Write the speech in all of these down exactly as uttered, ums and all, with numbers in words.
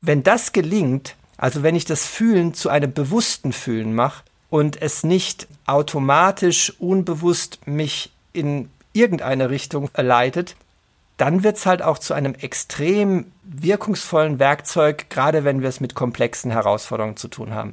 wenn das gelingt, also wenn ich das Fühlen zu einem bewussten Fühlen mache und es nicht automatisch, unbewusst mich in irgendeine Richtung leitet, dann wird es halt auch zu einem extrem wirkungsvollen Werkzeug, gerade wenn wir es mit komplexen Herausforderungen zu tun haben.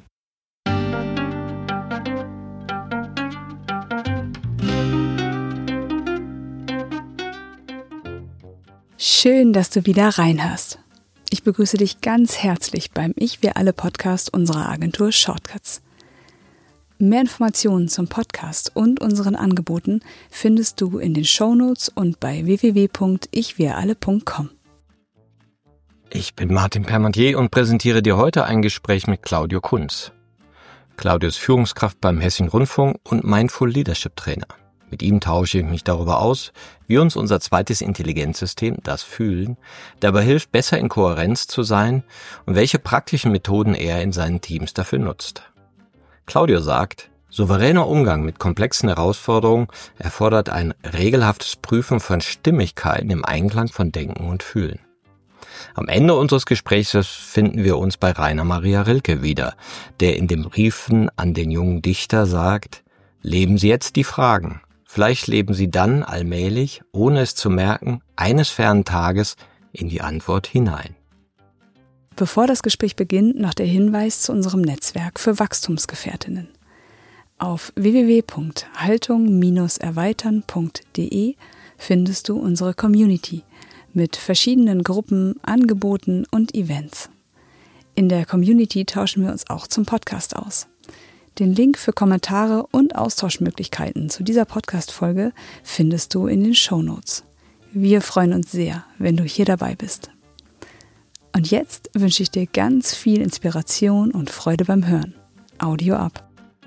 Schön, dass du wieder reinhörst. Ich begrüße dich ganz herzlich beim Ich Wir Alle Podcast unserer Agentur Shortcuts. Mehr Informationen zum Podcast und unseren Angeboten findest du in den Shownotes und bei w w w punkt ich wir alle punkt com. Ich bin Martin Permantier und präsentiere dir heute ein Gespräch mit Claudio Kunz. Claudio ist Führungskraft beim Hessischen Rundfunk und Mindful Leadership Trainer. Mit ihm tausche ich mich darüber aus, wie uns unser zweites Intelligenzsystem, das Fühlen, dabei hilft, besser in Kohärenz zu sein und welche praktischen Methoden er in seinen Teams dafür nutzt. Claudio sagt, souveräner Umgang mit komplexen Herausforderungen erfordert ein regelhaftes Prüfen von Stimmigkeiten im Einklang von Denken und Fühlen. Am Ende unseres Gesprächs finden wir uns bei Rainer Maria Rilke wieder, der in den Briefen an den jungen Dichter sagt, leben Sie jetzt die Fragen. Vielleicht leben Sie dann allmählich, ohne es zu merken, eines fernen Tages in die Antwort hinein. Bevor das Gespräch beginnt, noch der Hinweis zu unserem Netzwerk für Wachstumsgefährtinnen. Auf w w w punkt haltung Bindestrich erweitern punkt d e findest du unsere Community mit verschiedenen Gruppen, Angeboten und Events. In der Community tauschen wir uns auch zum Podcast aus. Den Link für Kommentare und Austauschmöglichkeiten zu dieser Podcast-Folge findest du in den Shownotes. Wir freuen uns sehr, wenn du hier dabei bist. Und jetzt wünsche ich dir ganz viel Inspiration und Freude beim Hören. Audio ab.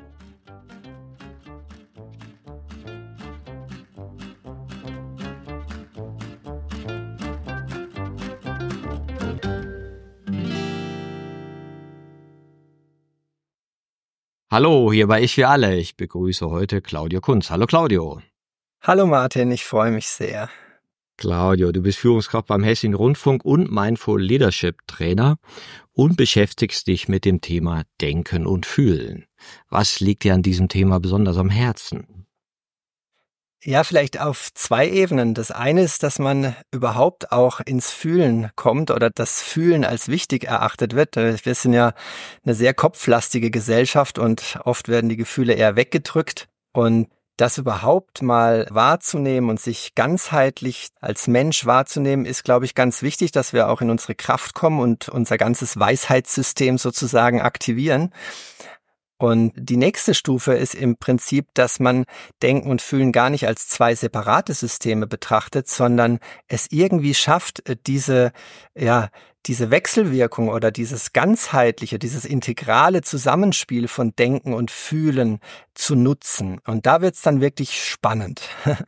Hallo, hier bei Ich Wir Alle. Ich begrüße heute Claudio Kunz. Hallo Claudio. Hallo Martin, ich freue mich sehr. Claudio, du bist Führungskraft beim Hessischen Rundfunk und Mindful Leadership Trainer und beschäftigst dich mit dem Thema Denken und Fühlen. Was liegt dir an diesem Thema besonders am Herzen? Ja, vielleicht auf zwei Ebenen. Das eine ist, dass man überhaupt auch ins Fühlen kommt oder das Fühlen als wichtig erachtet wird. Wir sind ja eine sehr kopflastige Gesellschaft und oft werden die Gefühle eher weggedrückt. Und das überhaupt mal wahrzunehmen und sich ganzheitlich als Mensch wahrzunehmen, ist, glaube ich, ganz wichtig, dass wir auch in unsere Kraft kommen und unser ganzes Weisheitssystem sozusagen aktivieren. Und die nächste Stufe ist im Prinzip, dass man Denken und Fühlen gar nicht als zwei separate Systeme betrachtet, sondern es irgendwie schafft, diese, ja, diese Wechselwirkung oder dieses ganzheitliche, dieses integrale Zusammenspiel von Denken und Fühlen zu nutzen. Und da wird's dann wirklich spannend.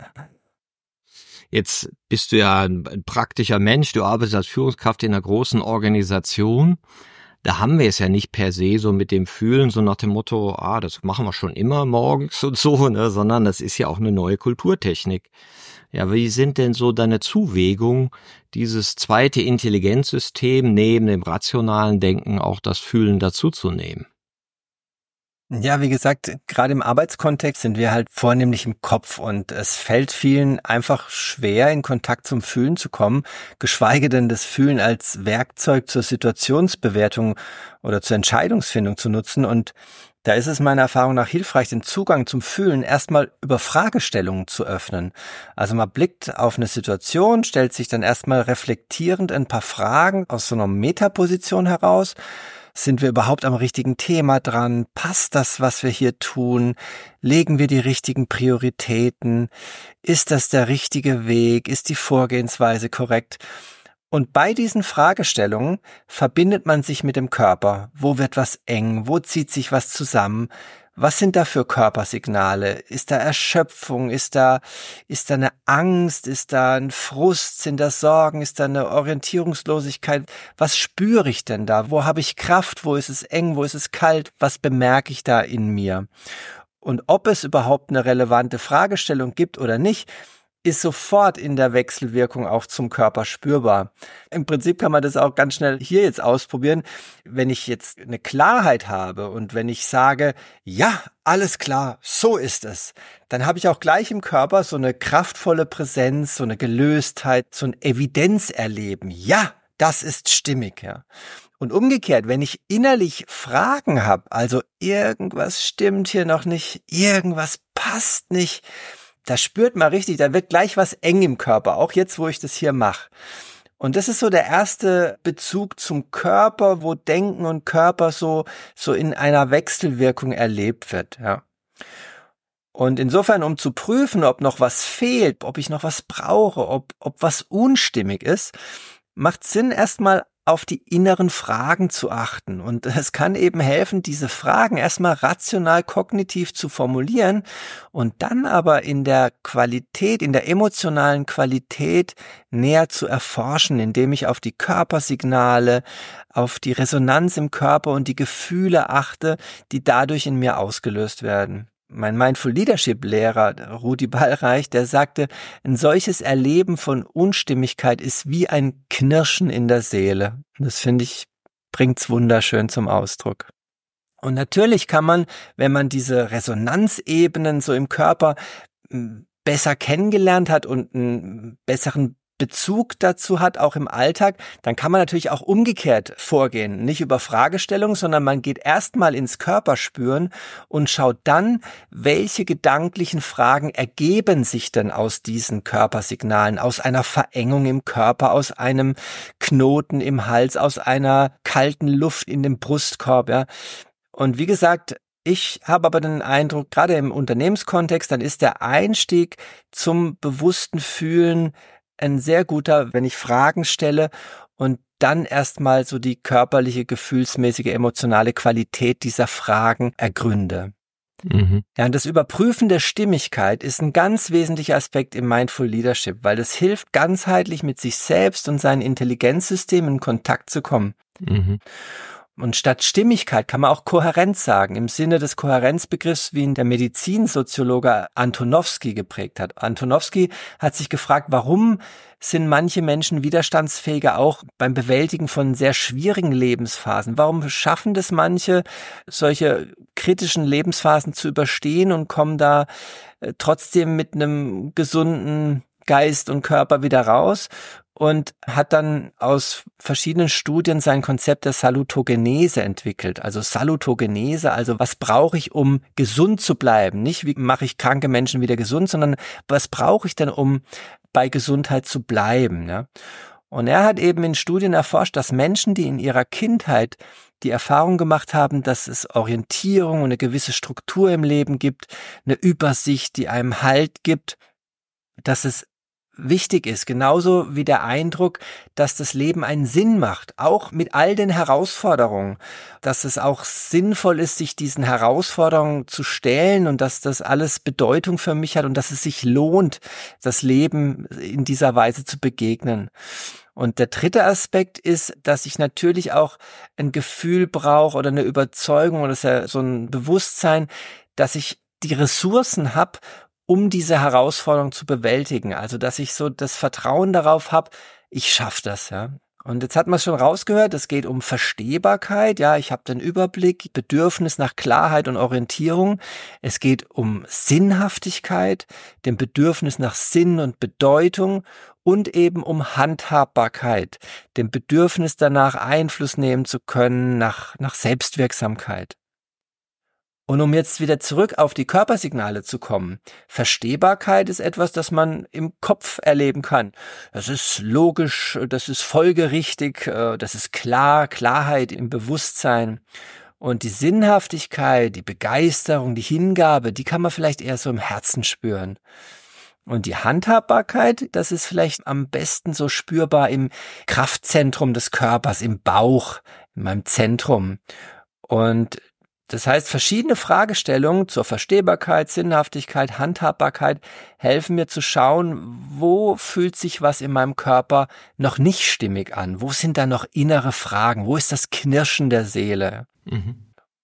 Jetzt bist du ja ein praktischer Mensch, du arbeitest als Führungskraft in einer großen Organisation. Da haben wir es ja nicht per se so mit dem Fühlen, so nach dem Motto, ah, das machen wir schon immer morgens und so, ne, sondern das ist ja auch eine neue Kulturtechnik. Ja, wie sind denn so deine Zuwägungen, dieses zweite Intelligenzsystem neben dem rationalen Denken auch das Fühlen dazuzunehmen? Ja, wie gesagt, gerade im Arbeitskontext sind wir halt vornehmlich im Kopf und es fällt vielen einfach schwer, in Kontakt zum Fühlen zu kommen, geschweige denn das Fühlen als Werkzeug zur Situationsbewertung oder zur Entscheidungsfindung zu nutzen. Und da ist es meiner Erfahrung nach hilfreich, den Zugang zum Fühlen erstmal über Fragestellungen zu öffnen. Also man blickt auf eine Situation, stellt sich dann erstmal reflektierend ein paar Fragen aus so einer Metaposition heraus. Sind wir überhaupt am richtigen Thema dran? Passt das, was wir hier tun? Legen wir die richtigen Prioritäten? Ist das der richtige Weg? Ist die Vorgehensweise korrekt? Und bei diesen Fragestellungen verbindet man sich mit dem Körper. Wo wird was eng? Wo zieht sich was zusammen? Was sind da für Körpersignale? Ist da Erschöpfung? Ist da, ist da eine Angst? Ist da ein Frust? Sind da Sorgen? Ist da eine Orientierungslosigkeit? Was spüre ich denn da? Wo habe ich Kraft? Wo ist es eng? Wo ist es kalt? Was bemerke ich da in mir? Und ob es überhaupt eine relevante Fragestellung gibt oder nicht, ist sofort in der Wechselwirkung auch zum Körper spürbar. Im Prinzip kann man das auch ganz schnell hier jetzt ausprobieren. Wenn ich jetzt eine Klarheit habe und wenn ich sage, ja, alles klar, so ist es, dann habe ich auch gleich im Körper so eine kraftvolle Präsenz, so eine Gelöstheit, so ein Evidenzerleben. Ja, das ist stimmig, ja. Und umgekehrt, wenn ich innerlich Fragen habe, also irgendwas stimmt hier noch nicht, irgendwas passt nicht, da spürt man richtig, da wird gleich was eng im Körper, auch jetzt, wo ich das hier mache. Und das ist so der erste Bezug zum Körper, wo Denken und Körper so, so in einer Wechselwirkung erlebt wird, ja. Und insofern, um zu prüfen, ob noch was fehlt, ob ich noch was brauche, ob, ob was unstimmig ist, macht Sinn, erstmal auf die inneren Fragen zu achten. Und es kann eben helfen, diese Fragen erstmal rational kognitiv zu formulieren und dann aber in der Qualität, in der emotionalen Qualität näher zu erforschen, indem ich auf die Körpersignale, auf die Resonanz im Körper und die Gefühle achte, die dadurch in mir ausgelöst werden. Mein Mindful Leadership Lehrer Rudi Ballreich, der sagte, ein solches Erleben von Unstimmigkeit ist wie ein Knirschen in der Seele. Das finde ich, bringt's wunderschön zum Ausdruck. Und natürlich kann man, wenn man diese Resonanzebenen so im Körper besser kennengelernt hat und einen besseren Bezug dazu hat, auch im Alltag, dann kann man natürlich auch umgekehrt vorgehen. Nicht über Fragestellungen, sondern man geht erstmal ins Körperspüren und schaut dann, welche gedanklichen Fragen ergeben sich denn aus diesen Körpersignalen, aus einer Verengung im Körper, aus einem Knoten im Hals, aus einer kalten Luft in dem Brustkorb, ja. Und wie gesagt, ich habe aber den Eindruck, gerade im Unternehmenskontext, dann ist der Einstieg zum bewussten Fühlen ein sehr guter, wenn ich Fragen stelle und dann erstmal so die körperliche, gefühlsmäßige, emotionale Qualität dieser Fragen ergründe. Mhm. Ja, und das Überprüfen der Stimmigkeit ist ein ganz wesentlicher Aspekt im Mindful Leadership, weil es hilft, ganzheitlich mit sich selbst und seinen Intelligenzsystemen in Kontakt zu kommen. Mhm. Und statt Stimmigkeit kann man auch Kohärenz sagen, im Sinne des Kohärenzbegriffs, wie ihn der Medizinsoziologe Antonowski geprägt hat. Antonowski hat sich gefragt, warum sind manche Menschen widerstandsfähiger auch beim Bewältigen von sehr schwierigen Lebensphasen? Warum schaffen das manche, solche kritischen Lebensphasen zu überstehen und kommen da trotzdem mit einem gesunden Geist und Körper wieder raus? Und hat dann aus verschiedenen Studien sein Konzept der Salutogenese entwickelt. Also Salutogenese, also was brauche ich, um gesund zu bleiben? Nicht, wie mache ich kranke Menschen wieder gesund, sondern was brauche ich denn, um bei Gesundheit zu bleiben? Ja? Und er hat eben in Studien erforscht, dass Menschen, die in ihrer Kindheit die Erfahrung gemacht haben, dass es Orientierung und eine gewisse Struktur im Leben gibt, eine Übersicht, die einem Halt gibt, dass es wichtig ist, genauso wie der Eindruck, dass das Leben einen Sinn macht, auch mit all den Herausforderungen, dass es auch sinnvoll ist, sich diesen Herausforderungen zu stellen und dass das alles Bedeutung für mich hat und dass es sich lohnt, das Leben in dieser Weise zu begegnen. Und der dritte Aspekt ist, dass ich natürlich auch ein Gefühl brauche oder eine Überzeugung oder so ein Bewusstsein, dass ich die Ressourcen habe, um diese Herausforderung zu bewältigen. Also, dass ich so das Vertrauen darauf habe, ich schaffe das, ja. Und jetzt hat man es schon rausgehört, es geht um Verstehbarkeit, ja, ich habe den Überblick, Bedürfnis nach Klarheit und Orientierung. Es geht um Sinnhaftigkeit, dem Bedürfnis nach Sinn und Bedeutung und eben um Handhabbarkeit, dem Bedürfnis danach Einfluss nehmen zu können, nach, nach Selbstwirksamkeit. Und um jetzt wieder zurück auf die Körpersignale zu kommen, Verstehbarkeit ist etwas, das man im Kopf erleben kann. Das ist logisch, das ist folgerichtig, das ist klar, Klarheit im Bewusstsein. Und die Sinnhaftigkeit, die Begeisterung, die Hingabe, die kann man vielleicht eher so im Herzen spüren. Und die Handhabbarkeit, das ist vielleicht am besten so spürbar im Kraftzentrum des Körpers, im Bauch, in meinem Zentrum. Und das heißt, verschiedene Fragestellungen zur Verstehbarkeit, Sinnhaftigkeit, Handhabbarkeit helfen mir zu schauen, wo fühlt sich was in meinem Körper noch nicht stimmig an? Wo sind da noch innere Fragen? Wo ist das Knirschen der Seele? Mhm.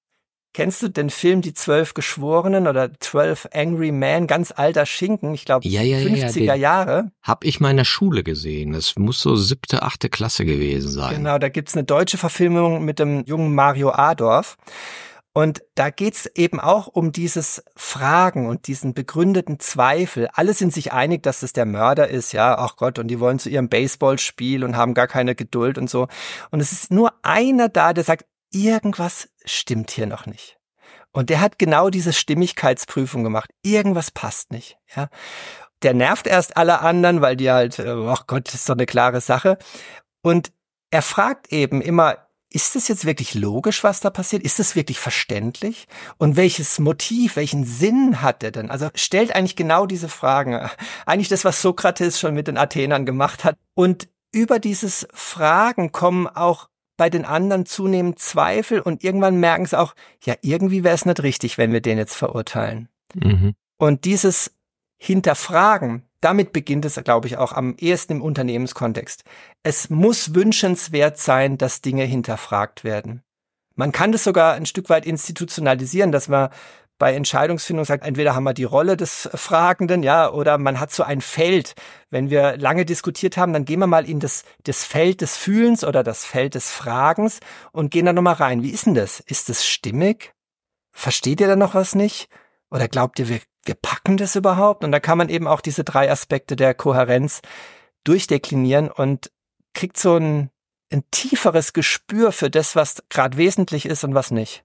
Kennst du den Film Die Zwölf Geschworenen oder Twelve Angry Men? Ganz alter Schinken, ich glaube ja, ja, fünfziger ja, Jahre. Hab ich mal in der Schule gesehen. Das muss so siebte, achte Klasse gewesen sein. Genau, da gibt's eine deutsche Verfilmung mit dem jungen Mario Adorf. Und da geht's eben auch um dieses Fragen und diesen begründeten Zweifel. Alle sind sich einig, dass es der Mörder ist, ja, ach Gott, und die wollen zu ihrem Baseballspiel und haben gar keine Geduld und so. Und es ist nur einer da, der sagt, irgendwas stimmt hier noch nicht. Und der hat genau diese Stimmigkeitsprüfung gemacht. Irgendwas passt nicht, ja. Der nervt erst alle anderen, weil die halt, ach Gott, das ist doch eine klare Sache. Und er fragt eben immer, ist es jetzt wirklich logisch, was da passiert? Ist es wirklich verständlich? Und welches Motiv, welchen Sinn hat er denn? Also stellt eigentlich genau diese Fragen. Eigentlich das, was Sokrates schon mit den Athenern gemacht hat. Und über dieses Fragen kommen auch bei den anderen zunehmend Zweifel und irgendwann merken sie auch, ja, irgendwie wäre es nicht richtig, wenn wir den jetzt verurteilen. Mhm. Und dieses Hinterfragen, damit beginnt es, glaube ich, auch am ehesten im Unternehmenskontext. Es muss wünschenswert sein, dass Dinge hinterfragt werden. Man kann das sogar ein Stück weit institutionalisieren, dass man bei Entscheidungsfindung sagt, entweder haben wir die Rolle des Fragenden, ja, oder man hat so ein Feld. Wenn wir lange diskutiert haben, dann gehen wir mal in das, das Feld des Fühlens oder das Feld des Fragens und gehen da nochmal rein. Wie ist denn das? Ist das stimmig? Versteht ihr da noch was nicht? Oder glaubt ihr, wir, wir packen das überhaupt? Und da kann man eben auch diese drei Aspekte der Kohärenz durchdeklinieren und kriegt so ein, ein tieferes Gespür für das, was gerade wesentlich ist und was nicht.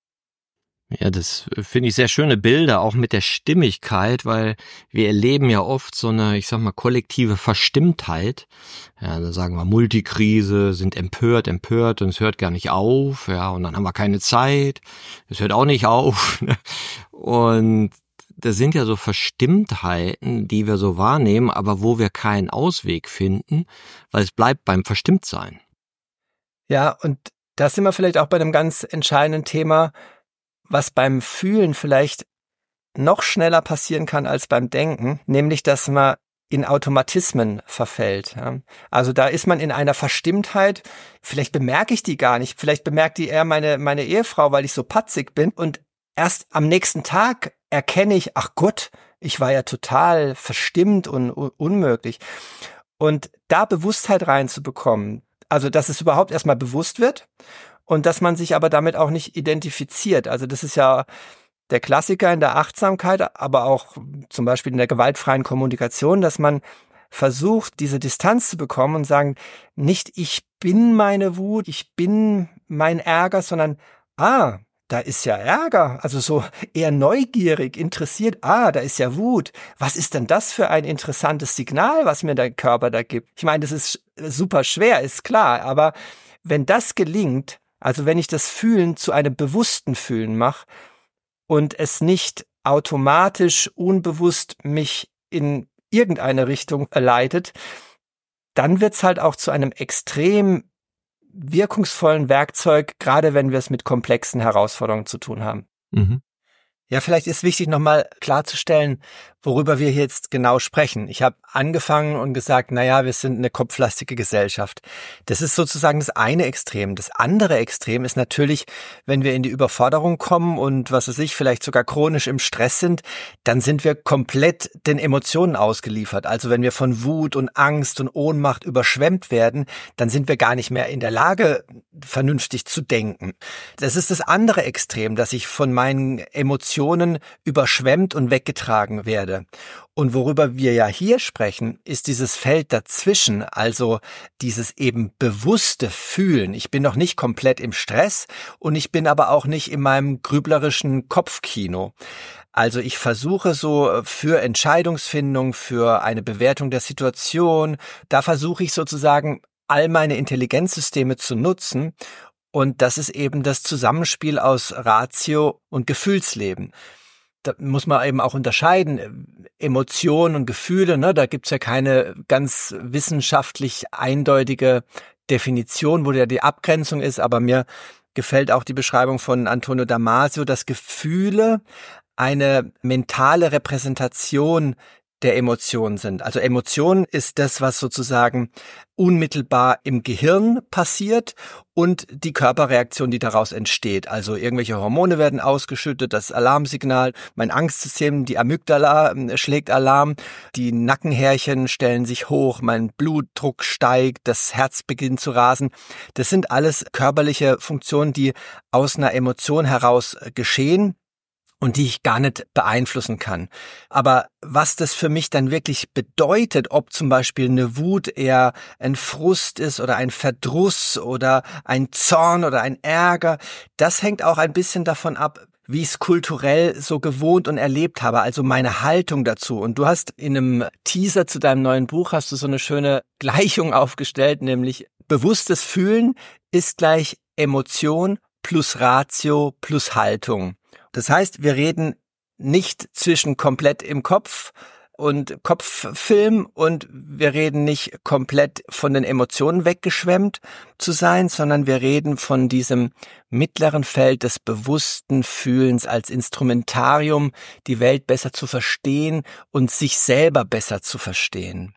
Ja, das finde ich sehr schöne Bilder, auch mit der Stimmigkeit, weil wir erleben ja oft so eine, ich sag mal, kollektive Verstimmtheit. Ja, da sagen wir Multikrise, sind empört, empört und es hört gar nicht auf, ja, und dann haben wir keine Zeit, es hört auch nicht auf. Und das sind ja so Verstimmtheiten, die wir so wahrnehmen, aber wo wir keinen Ausweg finden, weil es bleibt beim Verstimmtsein. Ja, und da sind wir vielleicht auch bei einem ganz entscheidenden Thema, was beim Fühlen vielleicht noch schneller passieren kann als beim Denken, nämlich dass man in Automatismen verfällt. Ja. Also da ist man in einer Verstimmtheit, vielleicht bemerke ich die gar nicht, vielleicht bemerkt die eher meine, meine Ehefrau, weil ich so patzig bin und erst am nächsten Tag erkenne ich, ach Gott, ich war ja total verstimmt und un- unmöglich. Und da Bewusstheit reinzubekommen, also dass es überhaupt erstmal bewusst wird, und dass man sich aber damit auch nicht identifiziert. Also das ist ja der Klassiker in der Achtsamkeit, aber auch zum Beispiel in der gewaltfreien Kommunikation, dass man versucht, diese Distanz zu bekommen und sagen, nicht ich bin meine Wut, ich bin mein Ärger, sondern ah, da ist ja Ärger, also so eher neugierig, interessiert, ah, da ist ja Wut. Was ist denn das für ein interessantes Signal, was mir der Körper da gibt? Ich meine, das ist super schwer, ist klar, aber wenn das gelingt, also wenn ich das Fühlen zu einem bewussten Fühlen mache und es nicht automatisch, unbewusst mich in irgendeine Richtung leitet, dann wird's halt auch zu einem extrem wirkungsvollen Werkzeug, gerade wenn wir es mit komplexen Herausforderungen zu tun haben. Mhm. Ja, vielleicht ist wichtig, nochmal klarzustellen, worüber wir hier jetzt genau sprechen. Ich habe angefangen und gesagt, naja, wir sind eine kopflastige Gesellschaft. Das ist sozusagen das eine Extrem. Das andere Extrem ist natürlich, wenn wir in die Überforderung kommen und, was weiß ich, vielleicht sogar chronisch im Stress sind, dann sind wir komplett den Emotionen ausgeliefert. Also wenn wir von Wut und Angst und Ohnmacht überschwemmt werden, dann sind wir gar nicht mehr in der Lage, vernünftig zu denken. Das ist das andere Extrem, dass ich von meinen Emotionen überschwemmt und weggetragen werde. Und worüber wir ja hier sprechen, ist dieses Feld dazwischen, also dieses eben bewusste Fühlen. Ich bin noch nicht komplett im Stress und ich bin aber auch nicht in meinem grüblerischen Kopfkino. Also ich versuche so für Entscheidungsfindung, für eine Bewertung der Situation, da versuche ich sozusagen all meine Intelligenzsysteme zu nutzen. Und das ist eben das Zusammenspiel aus Ratio und Gefühlsleben. Da muss man eben auch unterscheiden, Emotionen und Gefühle, ne? Da gibt's ja keine ganz wissenschaftlich eindeutige Definition, wo ja die Abgrenzung ist, aber mir gefällt auch die Beschreibung von Antonio Damasio, dass Gefühle eine mentale Repräsentation der Emotionen sind. Also Emotion ist das, was sozusagen unmittelbar im Gehirn passiert und die Körperreaktion, die daraus entsteht. Also irgendwelche Hormone werden ausgeschüttet, das Alarmsignal, mein Angstsystem, die Amygdala schlägt Alarm, die Nackenhärchen stellen sich hoch, mein Blutdruck steigt, das Herz beginnt zu rasen. Das sind alles körperliche Funktionen, die aus einer Emotion heraus geschehen und die ich gar nicht beeinflussen kann. Aber was das für mich dann wirklich bedeutet, ob zum Beispiel eine Wut eher ein Frust ist oder ein Verdruss oder ein Zorn oder ein Ärger, das hängt auch ein bisschen davon ab, wie ich es kulturell so gewohnt und erlebt habe, also meine Haltung dazu. Und du hast in einem Teaser zu deinem neuen Buch, hast du so eine schöne Gleichung aufgestellt, nämlich bewusstes Fühlen ist gleich Emotion plus Ratio plus Haltung. Das heißt, wir reden nicht zwischen komplett im Kopf und Kopffilm und wir reden nicht komplett von den Emotionen weggeschwemmt zu sein, sondern wir reden von diesem mittleren Feld des bewussten Fühlens als Instrumentarium, die Welt besser zu verstehen und sich selber besser zu verstehen.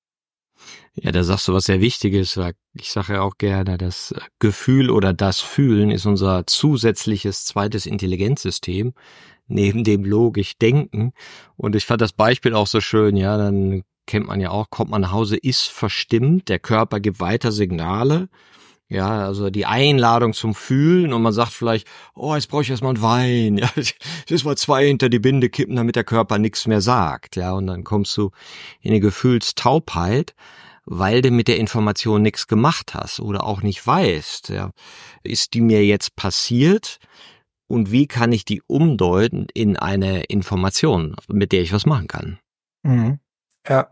Ja, da sagst du was sehr Wichtiges. Ich sage ja auch gerne, das Gefühl oder das Fühlen ist unser zusätzliches zweites Intelligenzsystem neben dem logisch Denken. Und ich fand das Beispiel auch so schön. Ja, dann kennt man ja auch, kommt man nach Hause, ist verstimmt, der Körper gibt weiter Signale. Ja, also die Einladung zum Fühlen und man sagt vielleicht, oh, jetzt brauche ich erstmal einen Wein. Ja, jetzt mal zwei hinter die Binde kippen, damit der Körper nichts mehr sagt. Ja, und dann kommst du in eine Gefühlstaubheit, weil du mit der Information nichts gemacht hast oder auch nicht weißt, ja, ist die mir jetzt passiert und wie kann ich die umdeuten in eine Information, mit der ich was machen kann? Mhm. Ja,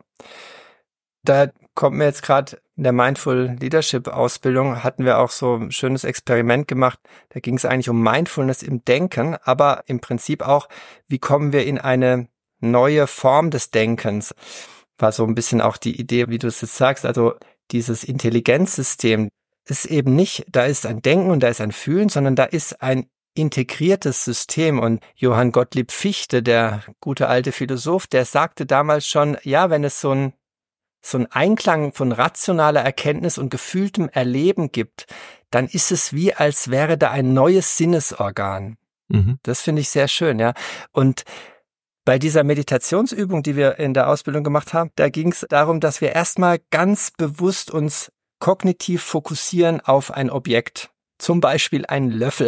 da kommt mir jetzt gerade in der Mindful Leadership Ausbildung, hatten wir auch so ein schönes Experiment gemacht, da ging es eigentlich um Mindfulness im Denken, aber im Prinzip auch, wie kommen wir in eine neue Form des Denkens? War so ein bisschen auch die Idee, wie du es jetzt sagst, also dieses Intelligenzsystem ist eben nicht, da ist ein Denken und da ist ein Fühlen, sondern da ist ein integriertes System. Und Johann Gottlieb Fichte, der gute alte Philosoph, der sagte damals schon, ja, wenn es so ein, so ein Einklang von rationaler Erkenntnis und gefühltem Erleben gibt, dann ist es wie, als wäre da ein neues Sinnesorgan. Mhm. Das finde ich sehr schön, ja. Und bei dieser Meditationsübung, die wir in der Ausbildung gemacht haben, da ging es darum, dass wir erstmal ganz bewusst uns kognitiv fokussieren auf ein Objekt. Zum Beispiel einen Löffel.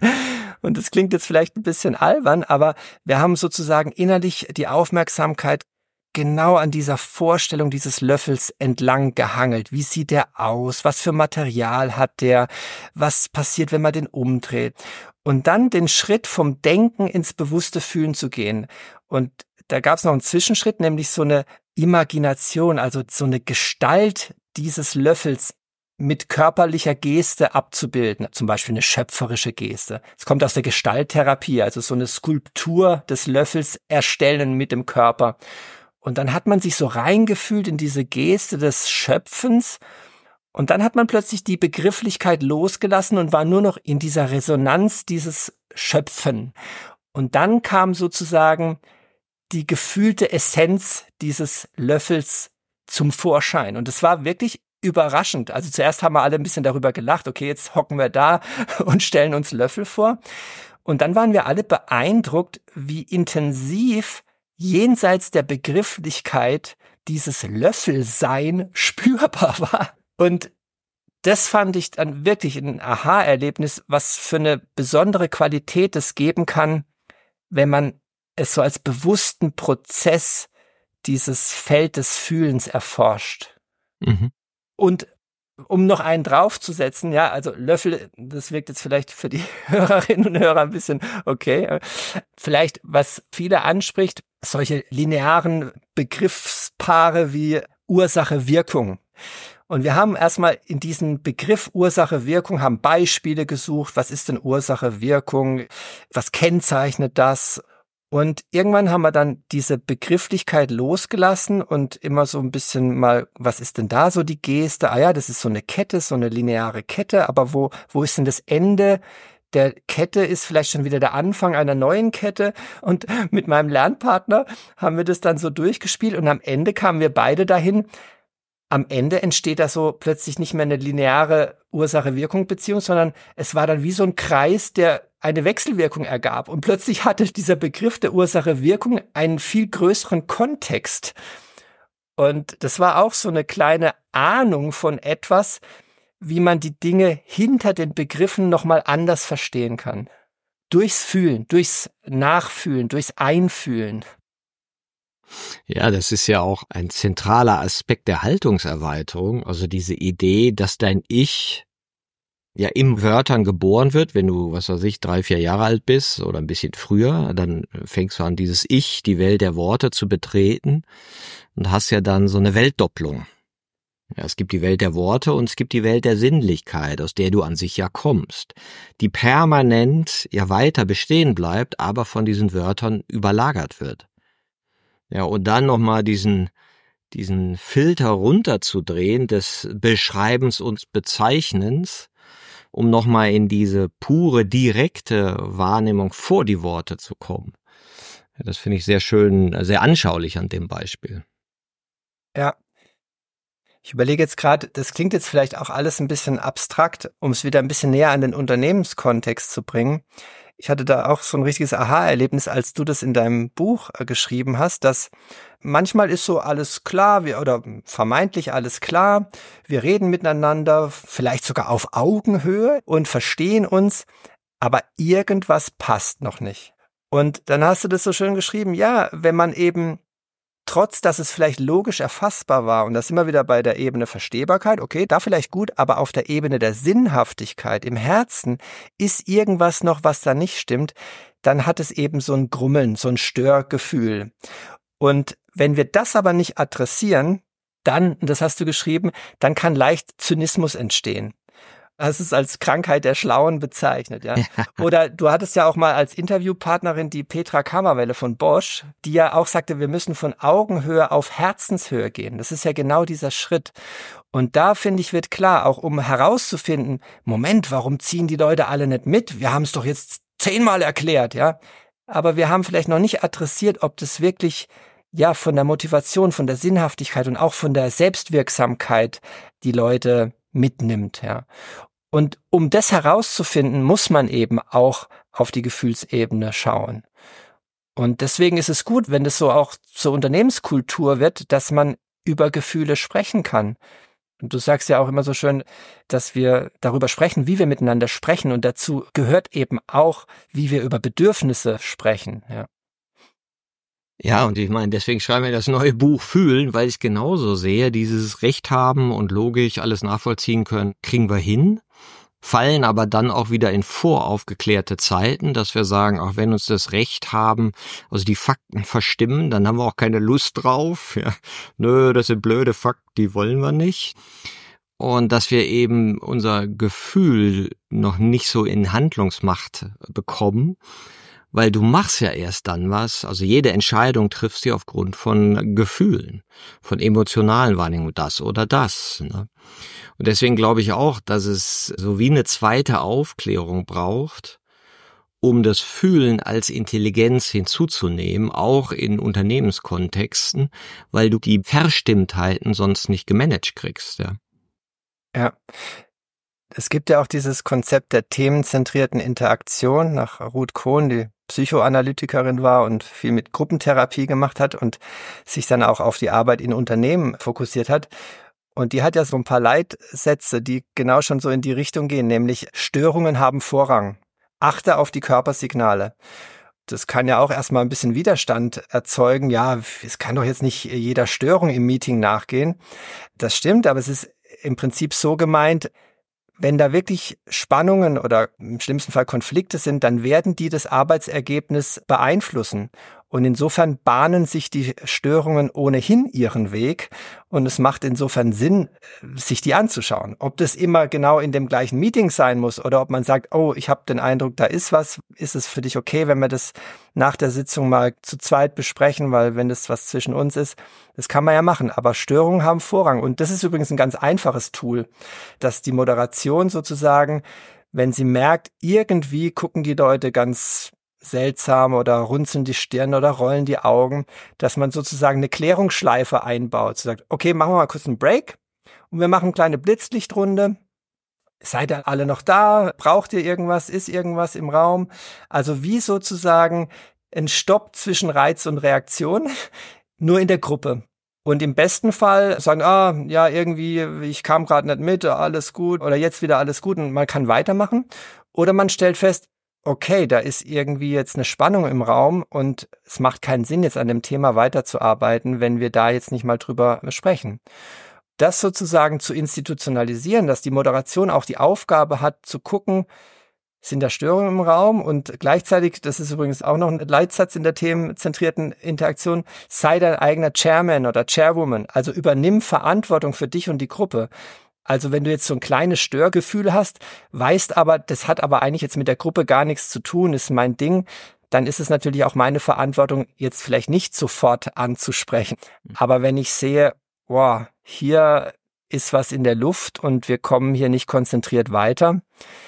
Und das klingt jetzt vielleicht ein bisschen albern, aber wir haben sozusagen innerlich die Aufmerksamkeit genau an dieser Vorstellung dieses Löffels entlang gehangelt. Wie sieht der aus? Was für Material hat der? Was passiert, wenn man den umdreht? Und dann den Schritt vom Denken ins bewusste Fühlen zu gehen. Und da gab es noch einen Zwischenschritt, nämlich so eine Imagination, also so eine Gestalt dieses Löffels mit körperlicher Geste abzubilden, zum Beispiel eine schöpferische Geste. Es kommt aus der Gestalttherapie, also so eine Skulptur des Löffels erstellen mit dem Körper. Und dann hat man sich so reingefühlt in diese Geste des Schöpfens und dann hat man plötzlich die Begrifflichkeit losgelassen und war nur noch in dieser Resonanz dieses Schöpfen. Und dann kam sozusagen die gefühlte Essenz dieses Löffels zum Vorschein. Und es war wirklich überraschend. Also zuerst haben wir alle ein bisschen darüber gelacht, okay, jetzt hocken wir da und stellen uns Löffel vor. Und dann waren wir alle beeindruckt, wie intensiv jenseits der Begrifflichkeit dieses Löffelsein spürbar war. Und das fand ich dann wirklich ein Aha-Erlebnis, was für eine besondere Qualität es geben kann, wenn man es so als bewussten Prozess dieses Feld des Fühlens erforscht. Mhm. Und um noch einen draufzusetzen, ja, also Löffel, das wirkt jetzt vielleicht für die Hörerinnen und Hörer ein bisschen okay. Vielleicht, was viele anspricht, solche linearen Begriffspaare wie Ursache-Wirkung. Und wir haben erstmal in diesem Begriff Ursache-Wirkung, haben Beispiele gesucht, was ist denn Ursache-Wirkung, was kennzeichnet das? Und irgendwann haben wir dann diese Begrifflichkeit losgelassen und immer so ein bisschen mal, was ist denn da so die Geste? Ah ja, das ist so eine Kette, so eine lineare Kette, aber wo wo ist denn das Ende der Kette ist vielleicht schon wieder der Anfang einer neuen Kette. Und mit meinem Lernpartner haben wir das dann so durchgespielt und am Ende kamen wir beide dahin. Am Ende entsteht da so plötzlich nicht mehr eine lineare Ursache-Wirkung-Beziehung, sondern es war dann wie so ein Kreis, der eine Wechselwirkung ergab. Und plötzlich hatte dieser Begriff der Ursache-Wirkung einen viel größeren Kontext. Und das war auch so eine kleine Ahnung von etwas, wie man die Dinge hinter den Begriffen nochmal anders verstehen kann. Durchs Fühlen, durchs Nachfühlen, durchs Einfühlen. Ja, das ist ja auch ein zentraler Aspekt der Haltungserweiterung, also diese Idee, dass dein Ich ja in Wörtern geboren wird, wenn du, was weiß ich, drei, vier Jahre alt bist oder ein bisschen früher, dann fängst du an, dieses Ich, die Welt der Worte zu betreten und hast ja dann so eine Weltdopplung. Ja, es gibt die Welt der Worte und es gibt die Welt der Sinnlichkeit, aus der du an sich ja kommst, die permanent ja weiter bestehen bleibt, aber von diesen Wörtern überlagert wird. Ja, und dann nochmal diesen, diesen Filter runterzudrehen des Beschreibens und Bezeichnens, um nochmal in diese pure, direkte Wahrnehmung vor die Worte zu kommen. Ja, das finde ich sehr schön, sehr anschaulich an dem Beispiel. Ja. Ich überlege jetzt gerade, das klingt jetzt vielleicht auch alles ein bisschen abstrakt, um es wieder ein bisschen näher an den Unternehmenskontext zu bringen. Ich hatte da auch so ein richtiges Aha-Erlebnis, als du das in deinem Buch äh, geschrieben hast, dass manchmal ist so alles klar, wir, oder vermeintlich alles klar, wir reden miteinander, vielleicht sogar auf Augenhöhe und verstehen uns, aber irgendwas passt noch nicht. Und dann hast du das so schön geschrieben, ja, wenn man eben trotz, dass es vielleicht logisch erfassbar war, und da sind wir wieder bei der Ebene Verstehbarkeit, okay, da vielleicht gut, aber auf der Ebene der Sinnhaftigkeit im Herzen ist irgendwas noch, was da nicht stimmt, dann hat es eben so ein Grummeln, so ein Störgefühl. Und wenn wir das aber nicht adressieren, dann, das hast du geschrieben, dann kann leicht Zynismus entstehen. Das ist als Krankheit der Schlauen bezeichnet, ja. Oder du hattest ja auch mal als Interviewpartnerin die Petra Kammerwelle von Bosch, die ja auch sagte, wir müssen von Augenhöhe auf Herzenshöhe gehen. Das ist ja genau dieser Schritt. Und da, finde ich, wird klar, auch um herauszufinden, Moment, warum ziehen die Leute alle nicht mit? Wir haben es doch jetzt zehnmal erklärt, ja. Aber wir haben vielleicht noch nicht adressiert, ob das wirklich, ja, von der Motivation, von der Sinnhaftigkeit und auch von der Selbstwirksamkeit die Leute mitnimmt, ja. Und um das herauszufinden, muss man eben auch auf die Gefühlsebene schauen. Und deswegen ist es gut, wenn das so auch zur Unternehmenskultur wird, dass man über Gefühle sprechen kann. Und du sagst ja auch immer so schön, dass wir darüber sprechen, wie wir miteinander sprechen. Und dazu gehört eben auch, wie wir über Bedürfnisse sprechen, ja. Ja, und ich meine, deswegen schreiben wir das neue Buch Fühlen, weil ich es genauso sehe, dieses Recht haben und logisch alles nachvollziehen können, kriegen wir hin, fallen aber dann auch wieder in voraufgeklärte Zeiten, dass wir sagen, auch wenn uns das Recht haben, also die Fakten verstimmen, dann haben wir auch keine Lust drauf. Ja. Nö, das sind blöde Fakten, die wollen wir nicht. Und dass wir eben unser Gefühl noch nicht so in Handlungsmacht bekommen, weil du machst ja erst dann was, also jede Entscheidung triffst du aufgrund von Gefühlen, von emotionalen Wahrnehmungen, das oder das. Ne? Und deswegen glaube ich auch, dass es so wie eine zweite Aufklärung braucht, um das Fühlen als Intelligenz hinzuzunehmen, auch in Unternehmenskontexten, weil du die Verstimmtheiten sonst nicht gemanagt kriegst. Ja. Ja. Es gibt ja auch dieses Konzept der themenzentrierten Interaktion nach Ruth Kohn, die Psychoanalytikerin war und viel mit Gruppentherapie gemacht hat und sich dann auch auf die Arbeit in Unternehmen fokussiert hat. Und die hat ja so ein paar Leitsätze, die genau schon so in die Richtung gehen, nämlich Störungen haben Vorrang. Achte auf die Körpersignale. Das kann ja auch erstmal ein bisschen Widerstand erzeugen. Ja, es kann doch jetzt nicht jeder Störung im Meeting nachgehen. Das stimmt, aber es ist im Prinzip so gemeint, wenn da wirklich Spannungen oder im schlimmsten Fall Konflikte sind, dann werden die das Arbeitsergebnis beeinflussen. Und insofern bahnen sich die Störungen ohnehin ihren Weg. Und es macht insofern Sinn, sich die anzuschauen. Ob das immer genau in dem gleichen Meeting sein muss oder ob man sagt, oh, ich habe den Eindruck, da ist was. Ist es für dich okay, wenn wir das nach der Sitzung mal zu zweit besprechen? Weil wenn das was zwischen uns ist, das kann man ja machen. Aber Störungen haben Vorrang. Und das ist übrigens ein ganz einfaches Tool, dass die Moderation sozusagen wenn sie merkt, irgendwie gucken die Leute ganz seltsam oder runzeln die Stirn oder rollen die Augen, dass man sozusagen eine Klärungsschleife einbaut. Sie sagt, okay, machen wir mal kurz einen Break und wir machen eine kleine Blitzlichtrunde. Seid ihr alle noch da? Braucht ihr irgendwas? Ist irgendwas im Raum? Also wie sozusagen ein Stopp zwischen Reiz und Reaktion, nur in der Gruppe. Und im besten Fall sagen, ah, ja, irgendwie, ich kam gerade nicht mit, alles gut, oder jetzt wieder alles gut und man kann weitermachen. Oder man stellt fest, okay, da ist irgendwie jetzt eine Spannung im Raum und es macht keinen Sinn, jetzt an dem Thema weiterzuarbeiten, wenn wir da jetzt nicht mal drüber sprechen. Das sozusagen zu institutionalisieren, dass die Moderation auch die Aufgabe hat, zu gucken, sind da Störungen im Raum und gleichzeitig, das ist übrigens auch noch ein Leitsatz in der themenzentrierten Interaktion, sei dein eigener Chairman oder Chairwoman, also übernimm Verantwortung für dich und die Gruppe. Also wenn du jetzt so ein kleines Störgefühl hast, weißt aber, das hat aber eigentlich jetzt mit der Gruppe gar nichts zu tun, ist mein Ding, dann ist es natürlich auch meine Verantwortung, jetzt vielleicht nicht sofort anzusprechen. Aber wenn ich sehe, wow, hier ist was in der Luft und wir kommen hier nicht konzentriert weiter,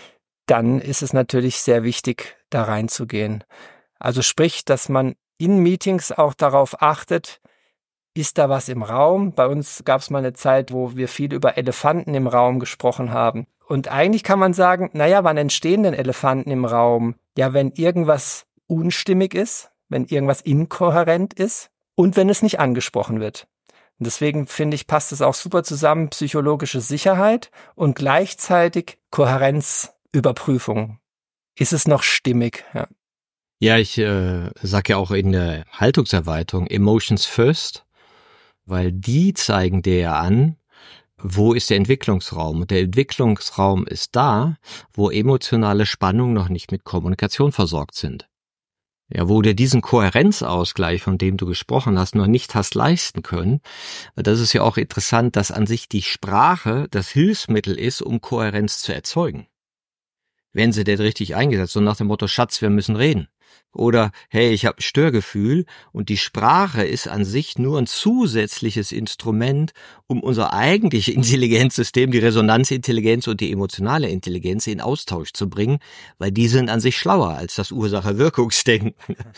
dann ist es natürlich sehr wichtig, da reinzugehen. Also sprich, dass man in Meetings auch darauf achtet, ist da was im Raum? Bei uns gab es mal eine Zeit, wo wir viel über Elefanten im Raum gesprochen haben. Und eigentlich kann man sagen, naja, wann entstehen denn Elefanten im Raum? Ja, wenn irgendwas unstimmig ist, wenn irgendwas inkohärent ist und wenn es nicht angesprochen wird. Und deswegen finde ich, passt es auch super zusammen, psychologische Sicherheit und gleichzeitig Kohärenzüberprüfung. Ist es noch stimmig? Ja, ja ich äh, sage ja auch in der Haltungserweiterung Emotions First, weil die zeigen dir ja an, wo ist der Entwicklungsraum. Und der Entwicklungsraum ist da, wo emotionale Spannungen noch nicht mit Kommunikation versorgt sind. Ja, wo du diesen Kohärenzausgleich, von dem du gesprochen hast, noch nicht hast leisten können. Das ist ja auch interessant, dass an sich die Sprache das Hilfsmittel ist, um Kohärenz zu erzeugen. Wenn sie denn richtig eingesetzt, so nach dem Motto, Schatz, wir müssen reden. Oder, hey, ich habe ein Störgefühl, und die Sprache ist an sich nur ein zusätzliches Instrument, um unser eigentliches Intelligenzsystem, die Resonanzintelligenz und die emotionale Intelligenz in Austausch zu bringen, weil die sind an sich schlauer als das Ursache-Wirkungsdenken.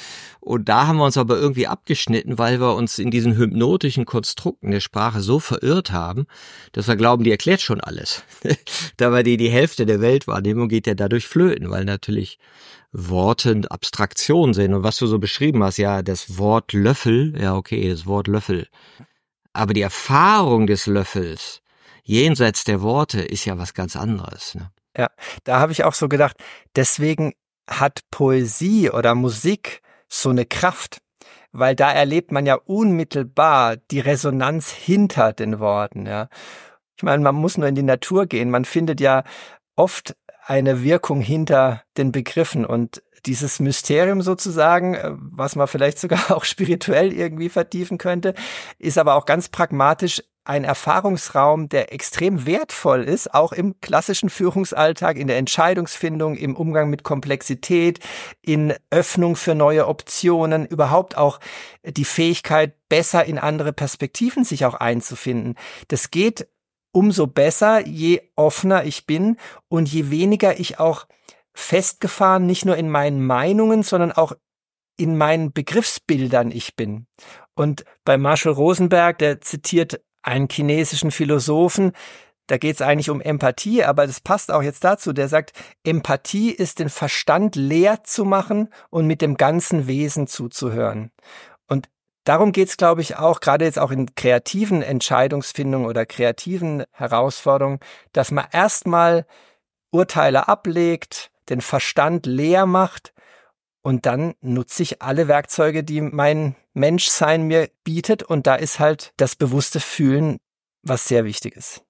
Und da haben wir uns aber irgendwie abgeschnitten, weil wir uns in diesen hypnotischen Konstrukten der Sprache so verirrt haben, dass wir glauben, die erklärt schon alles. Dabei die, die Hälfte der Weltwahrnehmung geht ja dadurch flöten, weil natürlich Worte Abstraktion sind. Und was du so beschrieben hast, ja, das Wort Löffel, ja okay, das Wort Löffel. Aber die Erfahrung des Löffels jenseits der Worte ist ja was ganz anderes. Ne? Ja, da habe ich auch so gedacht, deswegen hat Poesie oder Musik so eine Kraft, weil da erlebt man ja unmittelbar die Resonanz hinter den Worten. Ja, ich meine, man muss nur in die Natur gehen, man findet ja oft eine Wirkung hinter den Begriffen und dieses Mysterium sozusagen, was man vielleicht sogar auch spirituell irgendwie vertiefen könnte, ist aber auch ganz pragmatisch ein Erfahrungsraum, der extrem wertvoll ist, auch im klassischen Führungsalltag, in der Entscheidungsfindung, im Umgang mit Komplexität, in Öffnung für neue Optionen, überhaupt auch die Fähigkeit, besser in andere Perspektiven sich auch einzufinden. Das geht umso besser, je offener ich bin und je weniger ich auch festgefahren, nicht nur in meinen Meinungen, sondern auch in meinen Begriffsbildern ich bin. Und bei Marshall Rosenberg, der zitiert einen chinesischen Philosophen, da geht es eigentlich um Empathie, aber das passt auch jetzt dazu, der sagt, Empathie ist den Verstand leer zu machen und mit dem ganzen Wesen zuzuhören. Und darum geht's, glaube ich, auch, gerade jetzt auch in kreativen Entscheidungsfindungen oder kreativen Herausforderungen, dass man erstmal Urteile ablegt, den Verstand leer macht und dann nutze ich alle Werkzeuge, die mein Menschsein mir bietet, und da ist halt das bewusste Fühlen, was sehr wichtig ist.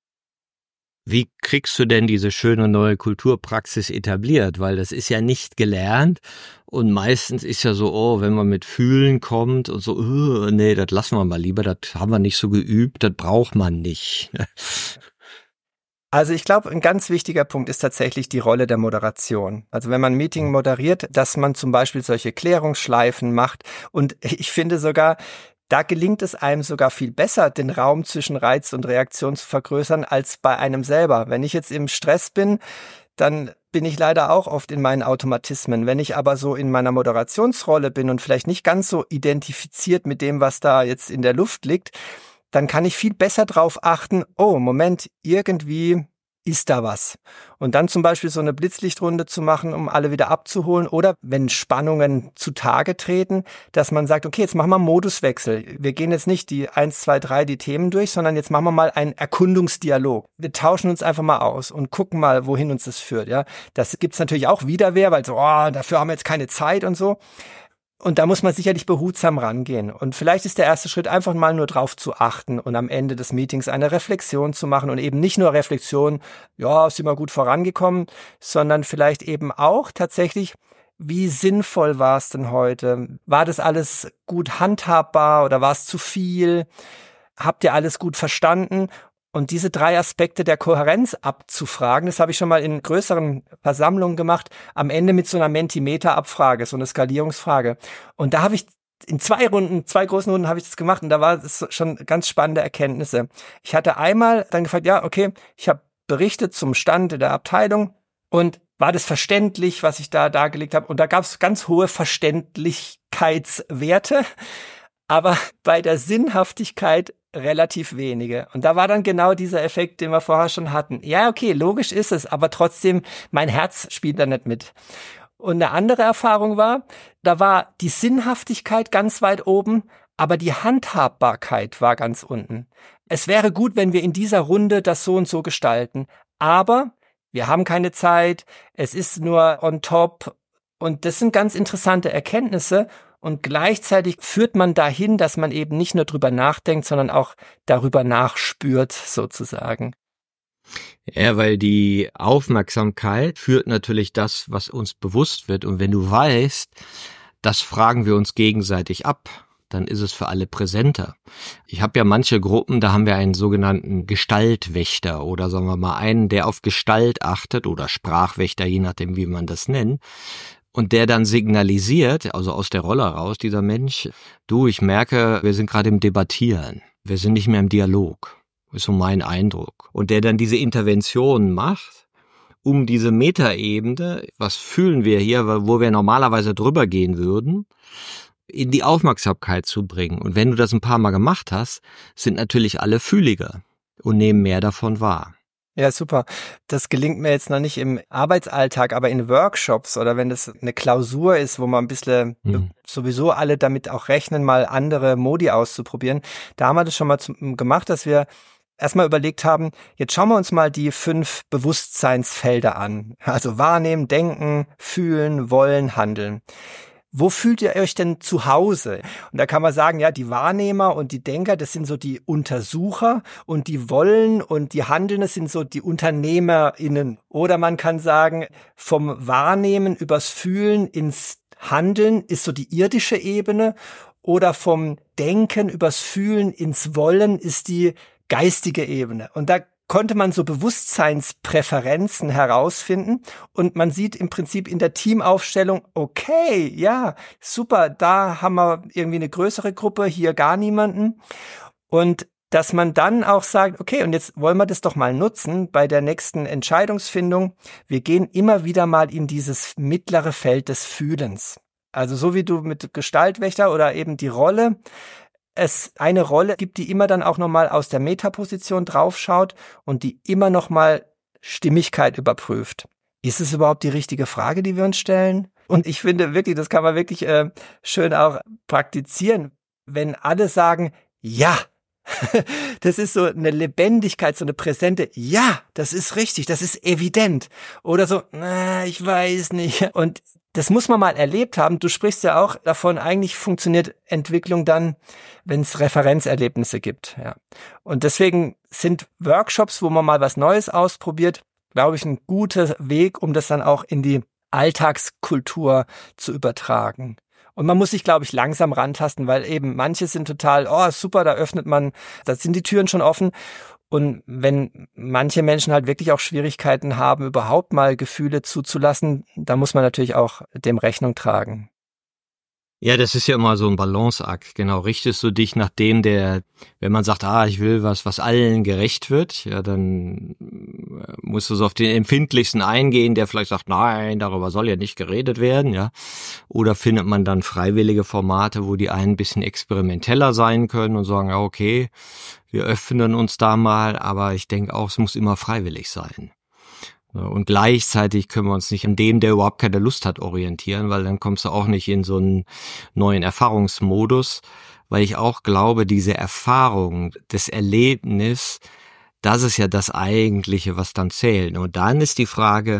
Wie kriegst du denn diese schöne neue Kulturpraxis etabliert? Weil das ist ja nicht gelernt und meistens ist ja so, oh, wenn man mit Fühlen kommt und so, uh, nee, das lassen wir mal lieber, das haben wir nicht so geübt, das braucht man nicht. Also ich glaube, ein ganz wichtiger Punkt ist tatsächlich die Rolle der Moderation. Also wenn man ein Meeting moderiert, dass man zum Beispiel solche Klärungsschleifen macht, und ich finde sogar, da gelingt es einem sogar viel besser, den Raum zwischen Reiz und Reaktion zu vergrößern, als bei einem selber. Wenn ich jetzt im Stress bin, dann bin ich leider auch oft in meinen Automatismen. Wenn ich aber so in meiner Moderationsrolle bin und vielleicht nicht ganz so identifiziert mit dem, was da jetzt in der Luft liegt, dann kann ich viel besser drauf achten, oh, Moment, irgendwie ist da was. Und dann zum Beispiel so eine Blitzlichtrunde zu machen, um alle wieder abzuholen, oder wenn Spannungen zutage treten, dass man sagt, okay, jetzt machen wir einen Moduswechsel. Wir gehen jetzt nicht die eins, zwei, drei die Themen durch, sondern jetzt machen wir mal einen Erkundungsdialog. Wir tauschen uns einfach mal aus und gucken mal, wohin uns das führt. Ja, das gibt's natürlich auch Widerwehr, weil so, oh, dafür haben wir jetzt keine Zeit und so. Und da muss man sicherlich behutsam rangehen. Und vielleicht ist der erste Schritt einfach mal nur drauf zu achten und am Ende des Meetings eine Reflexion zu machen und eben nicht nur Reflexion, ja, sind wir gut vorangekommen, sondern vielleicht eben auch tatsächlich, wie sinnvoll war es denn heute? War das alles gut handhabbar oder war es zu viel? Habt ihr alles gut verstanden? Und diese drei Aspekte der Kohärenz abzufragen, das habe ich schon mal in größeren Versammlungen gemacht, am Ende mit so einer Mentimeter-Abfrage, so eine Skalierungsfrage. Und da habe ich in zwei Runden, zwei großen Runden habe ich das gemacht und da war es schon ganz spannende Erkenntnisse. Ich hatte einmal dann gefragt, ja, okay, ich habe berichtet zum Stand der Abteilung und war das verständlich, was ich da dargelegt habe? Und da gab es ganz hohe Verständlichkeitswerte, aber bei der Sinnhaftigkeit relativ wenige. Und da war dann genau dieser Effekt, den wir vorher schon hatten. Ja, okay, logisch ist es, aber trotzdem, mein Herz spielt da nicht mit. Und eine andere Erfahrung war, da war die Sinnhaftigkeit ganz weit oben, aber die Handhabbarkeit war ganz unten. Es wäre gut, wenn wir in dieser Runde das so und so gestalten, aber wir haben keine Zeit, es ist nur on top. Und das sind ganz interessante Erkenntnisse. Und gleichzeitig führt man dahin, dass man eben nicht nur drüber nachdenkt, sondern auch darüber nachspürt, sozusagen. Ja, weil die Aufmerksamkeit führt natürlich das, was uns bewusst wird. Und wenn du weißt, das fragen wir uns gegenseitig ab, dann ist es für alle präsenter. Ich habe ja manche Gruppen, da haben wir einen sogenannten Gestaltwächter oder sagen wir mal einen, der auf Gestalt achtet oder Sprachwächter, je nachdem, wie man das nennt. Und der dann signalisiert, also aus der Rolle raus, dieser Mensch, du, ich merke, wir sind gerade im Debattieren. Wir sind nicht mehr im Dialog. Das ist so mein Eindruck. Und der dann diese Intervention macht, um diese Metaebene, was fühlen wir hier, wo wir normalerweise drüber gehen würden, in die Aufmerksamkeit zu bringen. Und wenn du das ein paar Mal gemacht hast, sind natürlich alle fühliger und nehmen mehr davon wahr. Ja, super. Das gelingt mir jetzt noch nicht im Arbeitsalltag, aber in Workshops oder wenn das eine Klausur ist, wo man ein bisschen mhm. sowieso alle damit auch rechnen, mal andere Modi auszuprobieren. Da haben wir das schon mal zum, gemacht, dass wir erstmal überlegt haben, jetzt schauen wir uns mal die fünf Bewusstseinsfelder an. Also wahrnehmen, denken, fühlen, wollen, handeln. Wo fühlt ihr euch denn zu Hause? Und da kann man sagen, ja, die Wahrnehmer und die Denker, das sind so die Untersucher und die Wollen und die Handelnden sind so die UnternehmerInnen. Oder man kann sagen, vom Wahrnehmen übers Fühlen ins Handeln ist so die irdische Ebene oder vom Denken übers Fühlen ins Wollen ist die geistige Ebene. Und da konnte man so Bewusstseinspräferenzen herausfinden und man sieht im Prinzip in der Teamaufstellung, okay, ja, super, da haben wir irgendwie eine größere Gruppe, hier gar niemanden. Und dass man dann auch sagt, okay, und jetzt wollen wir das doch mal nutzen bei der nächsten Entscheidungsfindung. Wir gehen immer wieder mal in dieses mittlere Feld des Fühlens. Also so wie du mit Gestaltwächter oder eben die Rolle, es eine Rolle gibt, die immer dann auch nochmal aus der Metaposition draufschaut und die immer nochmal Stimmigkeit überprüft. Ist es überhaupt die richtige Frage, die wir uns stellen? Und ich finde wirklich, das kann man wirklich äh, schön auch praktizieren, wenn alle sagen, ja, das ist so eine Lebendigkeit, so eine präsente, ja, das ist richtig, das ist evident. Oder so, na, ich weiß nicht. Und das muss man mal erlebt haben. Du sprichst ja auch davon, eigentlich funktioniert Entwicklung dann, wenn es Referenzerlebnisse gibt. Ja. Und deswegen sind Workshops, wo man mal was Neues ausprobiert, glaube ich, ein guter Weg, um das dann auch in die Alltagskultur zu übertragen. Und man muss sich, glaube ich, langsam rantasten, weil eben manche sind total, oh super, da öffnet man, da sind die Türen schon offen. Und wenn manche Menschen halt wirklich auch Schwierigkeiten haben, überhaupt mal Gefühle zuzulassen, da muss man natürlich auch dem Rechnung tragen. Ja, das ist ja immer so ein Balanceakt. Genau, richtest du dich nach dem, der, wenn man sagt, ah, ich will was, was allen gerecht wird, ja, dann musst du so auf den Empfindlichsten eingehen, der vielleicht sagt, nein, darüber soll ja nicht geredet werden, ja. Oder findet man dann freiwillige Formate, wo die einen ein bisschen experimenteller sein können und sagen, ja, okay, wir öffnen uns da mal, aber ich denke auch, es muss immer freiwillig sein. Und gleichzeitig können wir uns nicht an dem, der überhaupt keine Lust hat, orientieren, weil dann kommst du auch nicht in so einen neuen Erfahrungsmodus, weil ich auch glaube, diese Erfahrung, das Erlebnis, das ist ja das Eigentliche, was dann zählt. Und dann ist die Frage,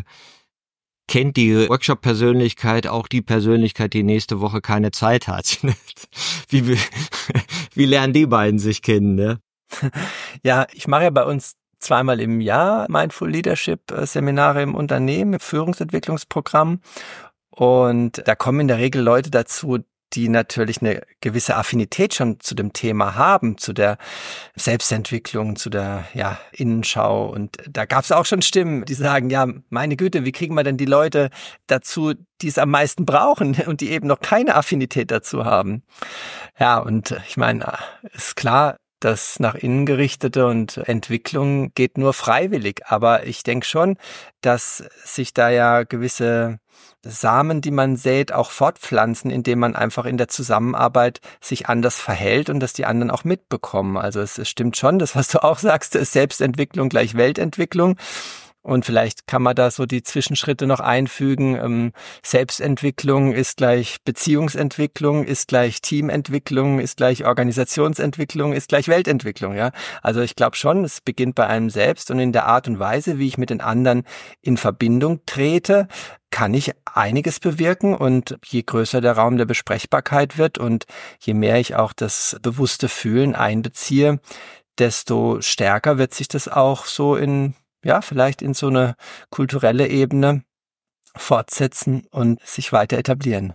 kennt die Workshop-Persönlichkeit auch die Persönlichkeit, die nächste Woche keine Zeit hat? Wie, wie lernen die beiden sich kennen, ne? Ja, ich mache ja bei uns zweimal im Jahr Mindful Leadership Seminare im Unternehmen, im Führungsentwicklungsprogramm. Und da kommen in der Regel Leute dazu, die natürlich eine gewisse Affinität schon zu dem Thema haben, zu der Selbstentwicklung, zu der ja, Innenschau. Und da gab es auch schon Stimmen, die sagen, ja, meine Güte, wie kriegen wir denn die Leute dazu, die es am meisten brauchen und die eben noch keine Affinität dazu haben? Ja, und ich meine, ist klar, das nach innen gerichtete und Entwicklung geht nur freiwillig. Aber ich denke schon, dass sich da ja gewisse Samen, die man sät, auch fortpflanzen, indem man einfach in der Zusammenarbeit sich anders verhält und dass die anderen auch mitbekommen. Also es, es stimmt schon, das, was du auch sagst, ist Selbstentwicklung gleich Weltentwicklung. Und vielleicht kann man da so die Zwischenschritte noch einfügen. Ähm, Selbstentwicklung ist gleich Beziehungsentwicklung, ist gleich Teamentwicklung, ist gleich Organisationsentwicklung, ist gleich Weltentwicklung. Ja, also ich glaube schon, es beginnt bei einem selbst und in der Art und Weise, wie ich mit den anderen in Verbindung trete, kann ich einiges bewirken. Und je größer der Raum der Besprechbarkeit wird und je mehr ich auch das bewusste Fühlen einbeziehe, desto stärker wird sich das auch so in ja, vielleicht in so eine kulturelle Ebene fortsetzen und sich weiter etablieren.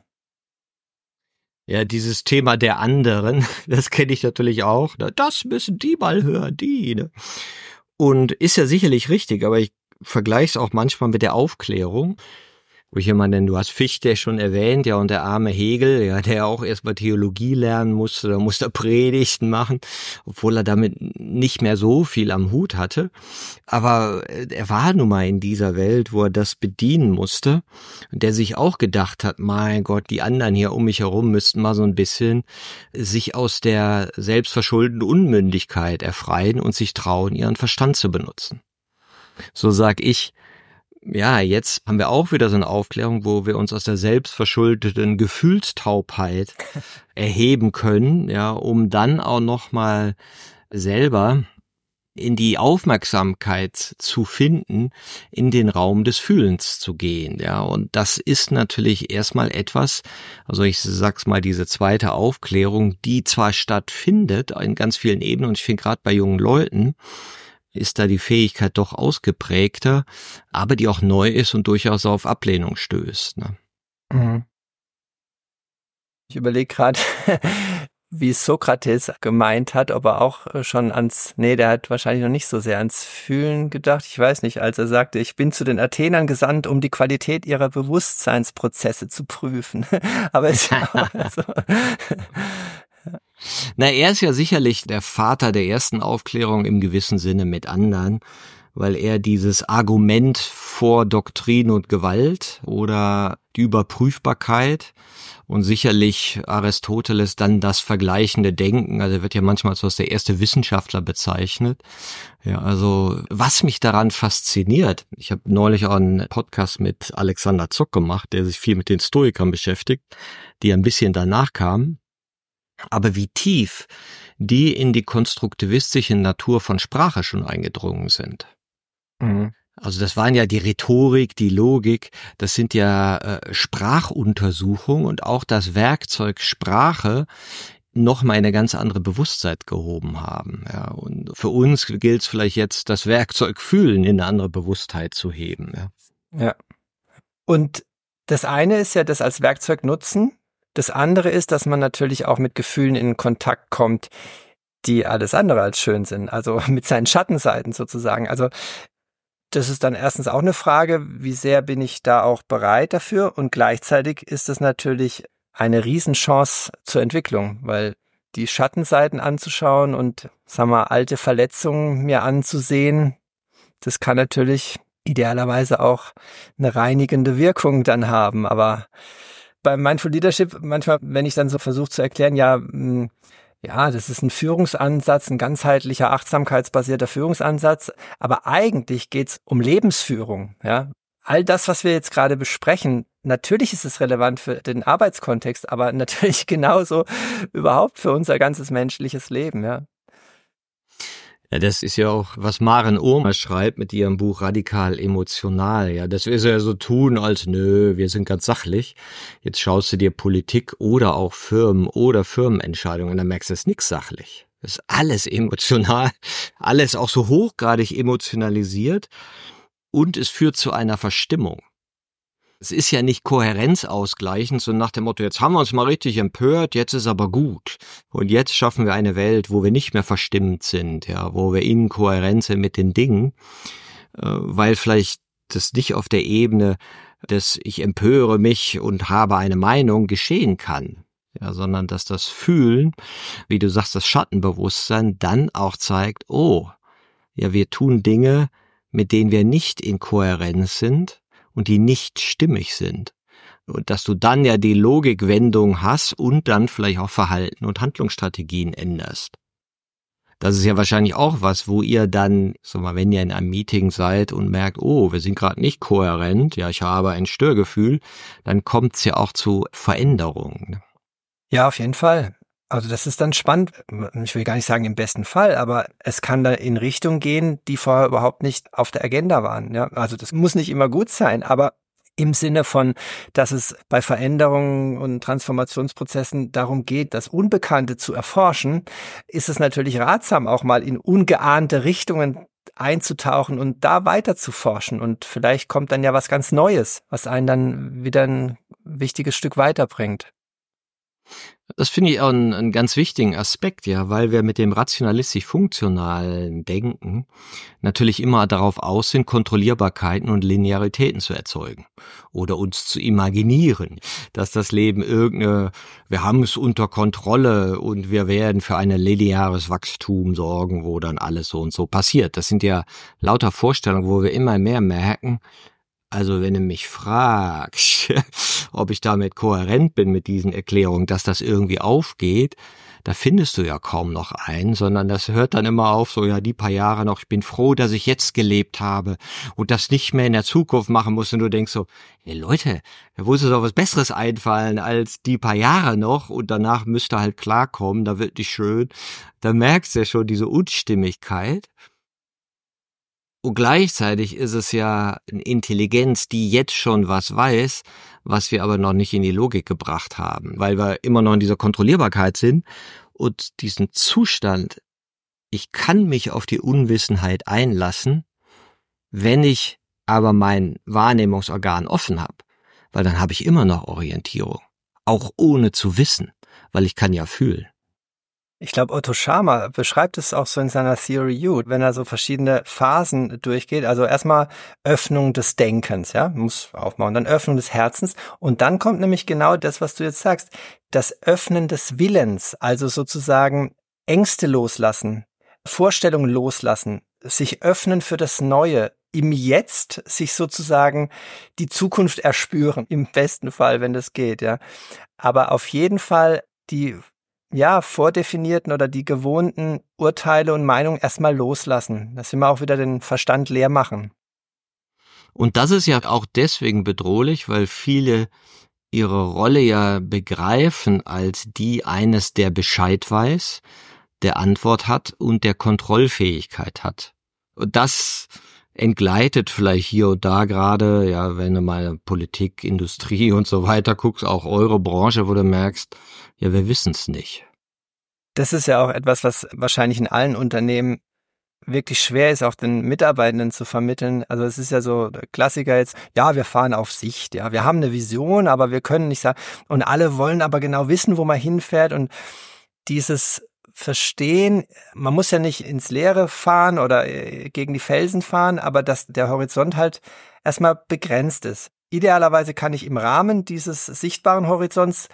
Ja, dieses Thema der anderen, das kenne ich natürlich auch. Das müssen die mal hören, die. Ne? Und ist ja sicherlich richtig, aber ich vergleiche es auch manchmal mit der Aufklärung. Wo ich immer, denn du hast Fichte schon erwähnt, ja, und der arme Hegel, ja, der auch erstmal Theologie lernen musste, da musste er Predigten machen, obwohl er damit nicht mehr so viel am Hut hatte. Aber er war nun mal in dieser Welt, wo er das bedienen musste, und der sich auch gedacht hat, mein Gott, die anderen hier um mich herum müssten mal so ein bisschen sich aus der selbstverschuldeten Unmündigkeit erfreien und sich trauen, ihren Verstand zu benutzen. So sag ich, ja, jetzt haben wir auch wieder so eine Aufklärung, wo wir uns aus der selbstverschuldeten Gefühlstaubheit erheben können, ja, um dann auch noch mal selber in die Aufmerksamkeit zu finden, in den Raum des Fühlens zu gehen, ja, und das ist natürlich erstmal etwas, also ich sag's mal, diese zweite Aufklärung, die zwar stattfindet in ganz vielen Ebenen, und ich finde gerade bei jungen Leuten ist da die Fähigkeit doch ausgeprägter, aber die auch neu ist und durchaus auf Ablehnung stößt. Ne? Mhm. Ich überlege gerade, wie Sokrates gemeint hat, ob er auch schon ans, nee, der hat wahrscheinlich noch nicht so sehr ans Fühlen gedacht, ich weiß nicht, als er sagte, ich bin zu den Athenern gesandt, um die Qualität ihrer Bewusstseinsprozesse zu prüfen. Aber es ist ja auch so. Na, er ist ja sicherlich der Vater der ersten Aufklärung im gewissen Sinne mit anderen, weil er dieses Argument vor Doktrin und Gewalt oder die Überprüfbarkeit und sicherlich Aristoteles dann das vergleichende Denken, also er wird ja manchmal so als der erste Wissenschaftler bezeichnet. Ja, also was mich daran fasziniert, ich habe neulich auch einen Podcast mit Alexander Zock gemacht, der sich viel mit den Stoikern beschäftigt, die ein bisschen danach kamen. Aber wie tief die in die konstruktivistische Natur von Sprache schon eingedrungen sind. Mhm. Also das waren ja die Rhetorik, die Logik, das sind ja äh, Sprachuntersuchungen und auch das Werkzeug Sprache noch mal eine ganz andere Bewusstheit gehoben haben. Ja, und für uns gilt es vielleicht jetzt, das Werkzeug Fühlen in eine andere Bewusstheit zu heben. Ja. Ja. Und das eine ist ja das als Werkzeug nutzen. Das andere ist, dass man natürlich auch mit Gefühlen in Kontakt kommt, die alles andere als schön sind, also mit seinen Schattenseiten sozusagen. Also das ist dann erstens auch eine Frage, wie sehr bin ich da auch bereit dafür, und gleichzeitig ist es natürlich eine Riesenchance zur Entwicklung, weil die Schattenseiten anzuschauen und, sagen wir, alte Verletzungen mir anzusehen, das kann natürlich idealerweise auch eine reinigende Wirkung dann haben. Aber beim Mindful Leadership, manchmal, wenn ich dann so versuche zu erklären, ja, ja, das ist ein Führungsansatz, ein ganzheitlicher, achtsamkeitsbasierter Führungsansatz, aber eigentlich geht's um Lebensführung, ja. All das, was wir jetzt gerade besprechen, natürlich ist es relevant für den Arbeitskontext, aber natürlich genauso überhaupt für unser ganzes menschliches Leben, ja. Ja, das ist ja auch, was Maren Ohrmer schreibt mit ihrem Buch Radikal Emotional. Ja, das wir ja so tun, als nö, wir sind ganz sachlich. Jetzt schaust du dir Politik oder auch Firmen oder Firmenentscheidungen und dann merkst du, es ist nix sachlich. Es ist alles emotional, alles auch so hochgradig emotionalisiert und es führt zu einer Verstimmung. Es ist ja nicht kohärenzausgleichend, so nach dem Motto, jetzt haben wir uns mal richtig empört, jetzt ist aber gut. Und jetzt schaffen wir eine Welt, wo wir nicht mehr verstimmt sind, ja, wo wir in Kohärenz sind mit den Dingen, weil vielleicht das nicht auf der Ebene des ich empöre mich und habe eine Meinung geschehen kann, ja, sondern dass das Fühlen, wie du sagst, das Schattenbewusstsein dann auch zeigt, oh, ja, wir tun Dinge, mit denen wir nicht in Kohärenz sind, und die nicht stimmig sind. Und dass du dann ja die Logikwendung hast und dann vielleicht auch Verhalten und Handlungsstrategien änderst. Das ist ja wahrscheinlich auch was, wo ihr dann, sag mal, wenn ihr in einem Meeting seid und merkt, oh, wir sind gerade nicht kohärent, ja, ich habe ein Störgefühl, dann kommt es ja auch zu Veränderungen. Ja, auf jeden Fall. Also das ist dann spannend, ich will gar nicht sagen im besten Fall, aber es kann da in Richtung gehen, die vorher überhaupt nicht auf der Agenda waren. Ja, also das muss nicht immer gut sein, aber im Sinne von, dass es bei Veränderungen und Transformationsprozessen darum geht, das Unbekannte zu erforschen, ist es natürlich ratsam, auch mal in ungeahnte Richtungen einzutauchen und da weiter zu forschen. Und vielleicht kommt dann ja was ganz Neues, was einen dann wieder ein wichtiges Stück weiterbringt. Das finde ich auch einen, einen ganz wichtigen Aspekt, ja, weil wir mit dem rationalistisch-funktionalen Denken natürlich immer darauf aus sind, Kontrollierbarkeiten und Linearitäten zu erzeugen oder uns zu imaginieren, dass das Leben irgendeine, wir haben es unter Kontrolle und wir werden für ein lineares Wachstum sorgen, wo dann alles so und so passiert. Das sind ja lauter Vorstellungen, wo wir immer mehr merken, also wenn du mich fragst, ob ich damit kohärent bin mit diesen Erklärungen, dass das irgendwie aufgeht, da findest du ja kaum noch einen, sondern das hört dann immer auf, so ja, die paar Jahre noch, ich bin froh, dass ich jetzt gelebt habe und das nicht mehr in der Zukunft machen muss. Und du denkst so, hey Leute, da muss es doch was Besseres einfallen als die paar Jahre noch und danach müsste halt klarkommen, da wird nicht schön. Da merkst du ja schon diese Unstimmigkeit. Und gleichzeitig ist es ja eine Intelligenz, die jetzt schon was weiß, was wir aber noch nicht in die Logik gebracht haben, weil wir immer noch in dieser Kontrollierbarkeit sind und diesen Zustand, ich kann mich auf die Unwissenheit einlassen, wenn ich aber mein Wahrnehmungsorgan offen habe, weil dann habe ich immer noch Orientierung, auch ohne zu wissen, weil ich kann ja fühlen. Ich glaube, Otto Scharmer beschreibt es auch so in seiner Theory U, wenn er so verschiedene Phasen durchgeht. Also erstmal Öffnung des Denkens, ja, muss aufmachen, dann Öffnung des Herzens und dann kommt nämlich genau das, was du jetzt sagst, das Öffnen des Willens, also sozusagen Ängste loslassen, Vorstellungen loslassen, sich öffnen für das Neue, im Jetzt sich sozusagen die Zukunft erspüren, im besten Fall, wenn das geht, ja. Aber auf jeden Fall die ja, vordefinierten oder die gewohnten Urteile und Meinungen erstmal loslassen. Dass wir mal auch wieder den Verstand leer machen. Und das ist ja auch deswegen bedrohlich, weil viele ihre Rolle ja begreifen als die eines, der Bescheid weiß, der Antwort hat und der Kontrollfähigkeit hat. Und das entgleitet vielleicht hier und da gerade, ja, wenn du mal Politik, Industrie und so weiter guckst, auch eure Branche, wo du merkst, ja, wir wissen es nicht. Das ist ja auch etwas, was wahrscheinlich in allen Unternehmen wirklich schwer ist, auch den Mitarbeitenden zu vermitteln. Also es ist ja so der Klassiker jetzt, ja, wir fahren auf Sicht, ja, wir haben eine Vision, aber wir können nicht sagen, und alle wollen aber genau wissen, wo man hinfährt und dieses Verstehen, man muss ja nicht ins Leere fahren oder gegen die Felsen fahren, aber dass der Horizont halt erstmal begrenzt ist. Idealerweise kann ich im Rahmen dieses sichtbaren Horizonts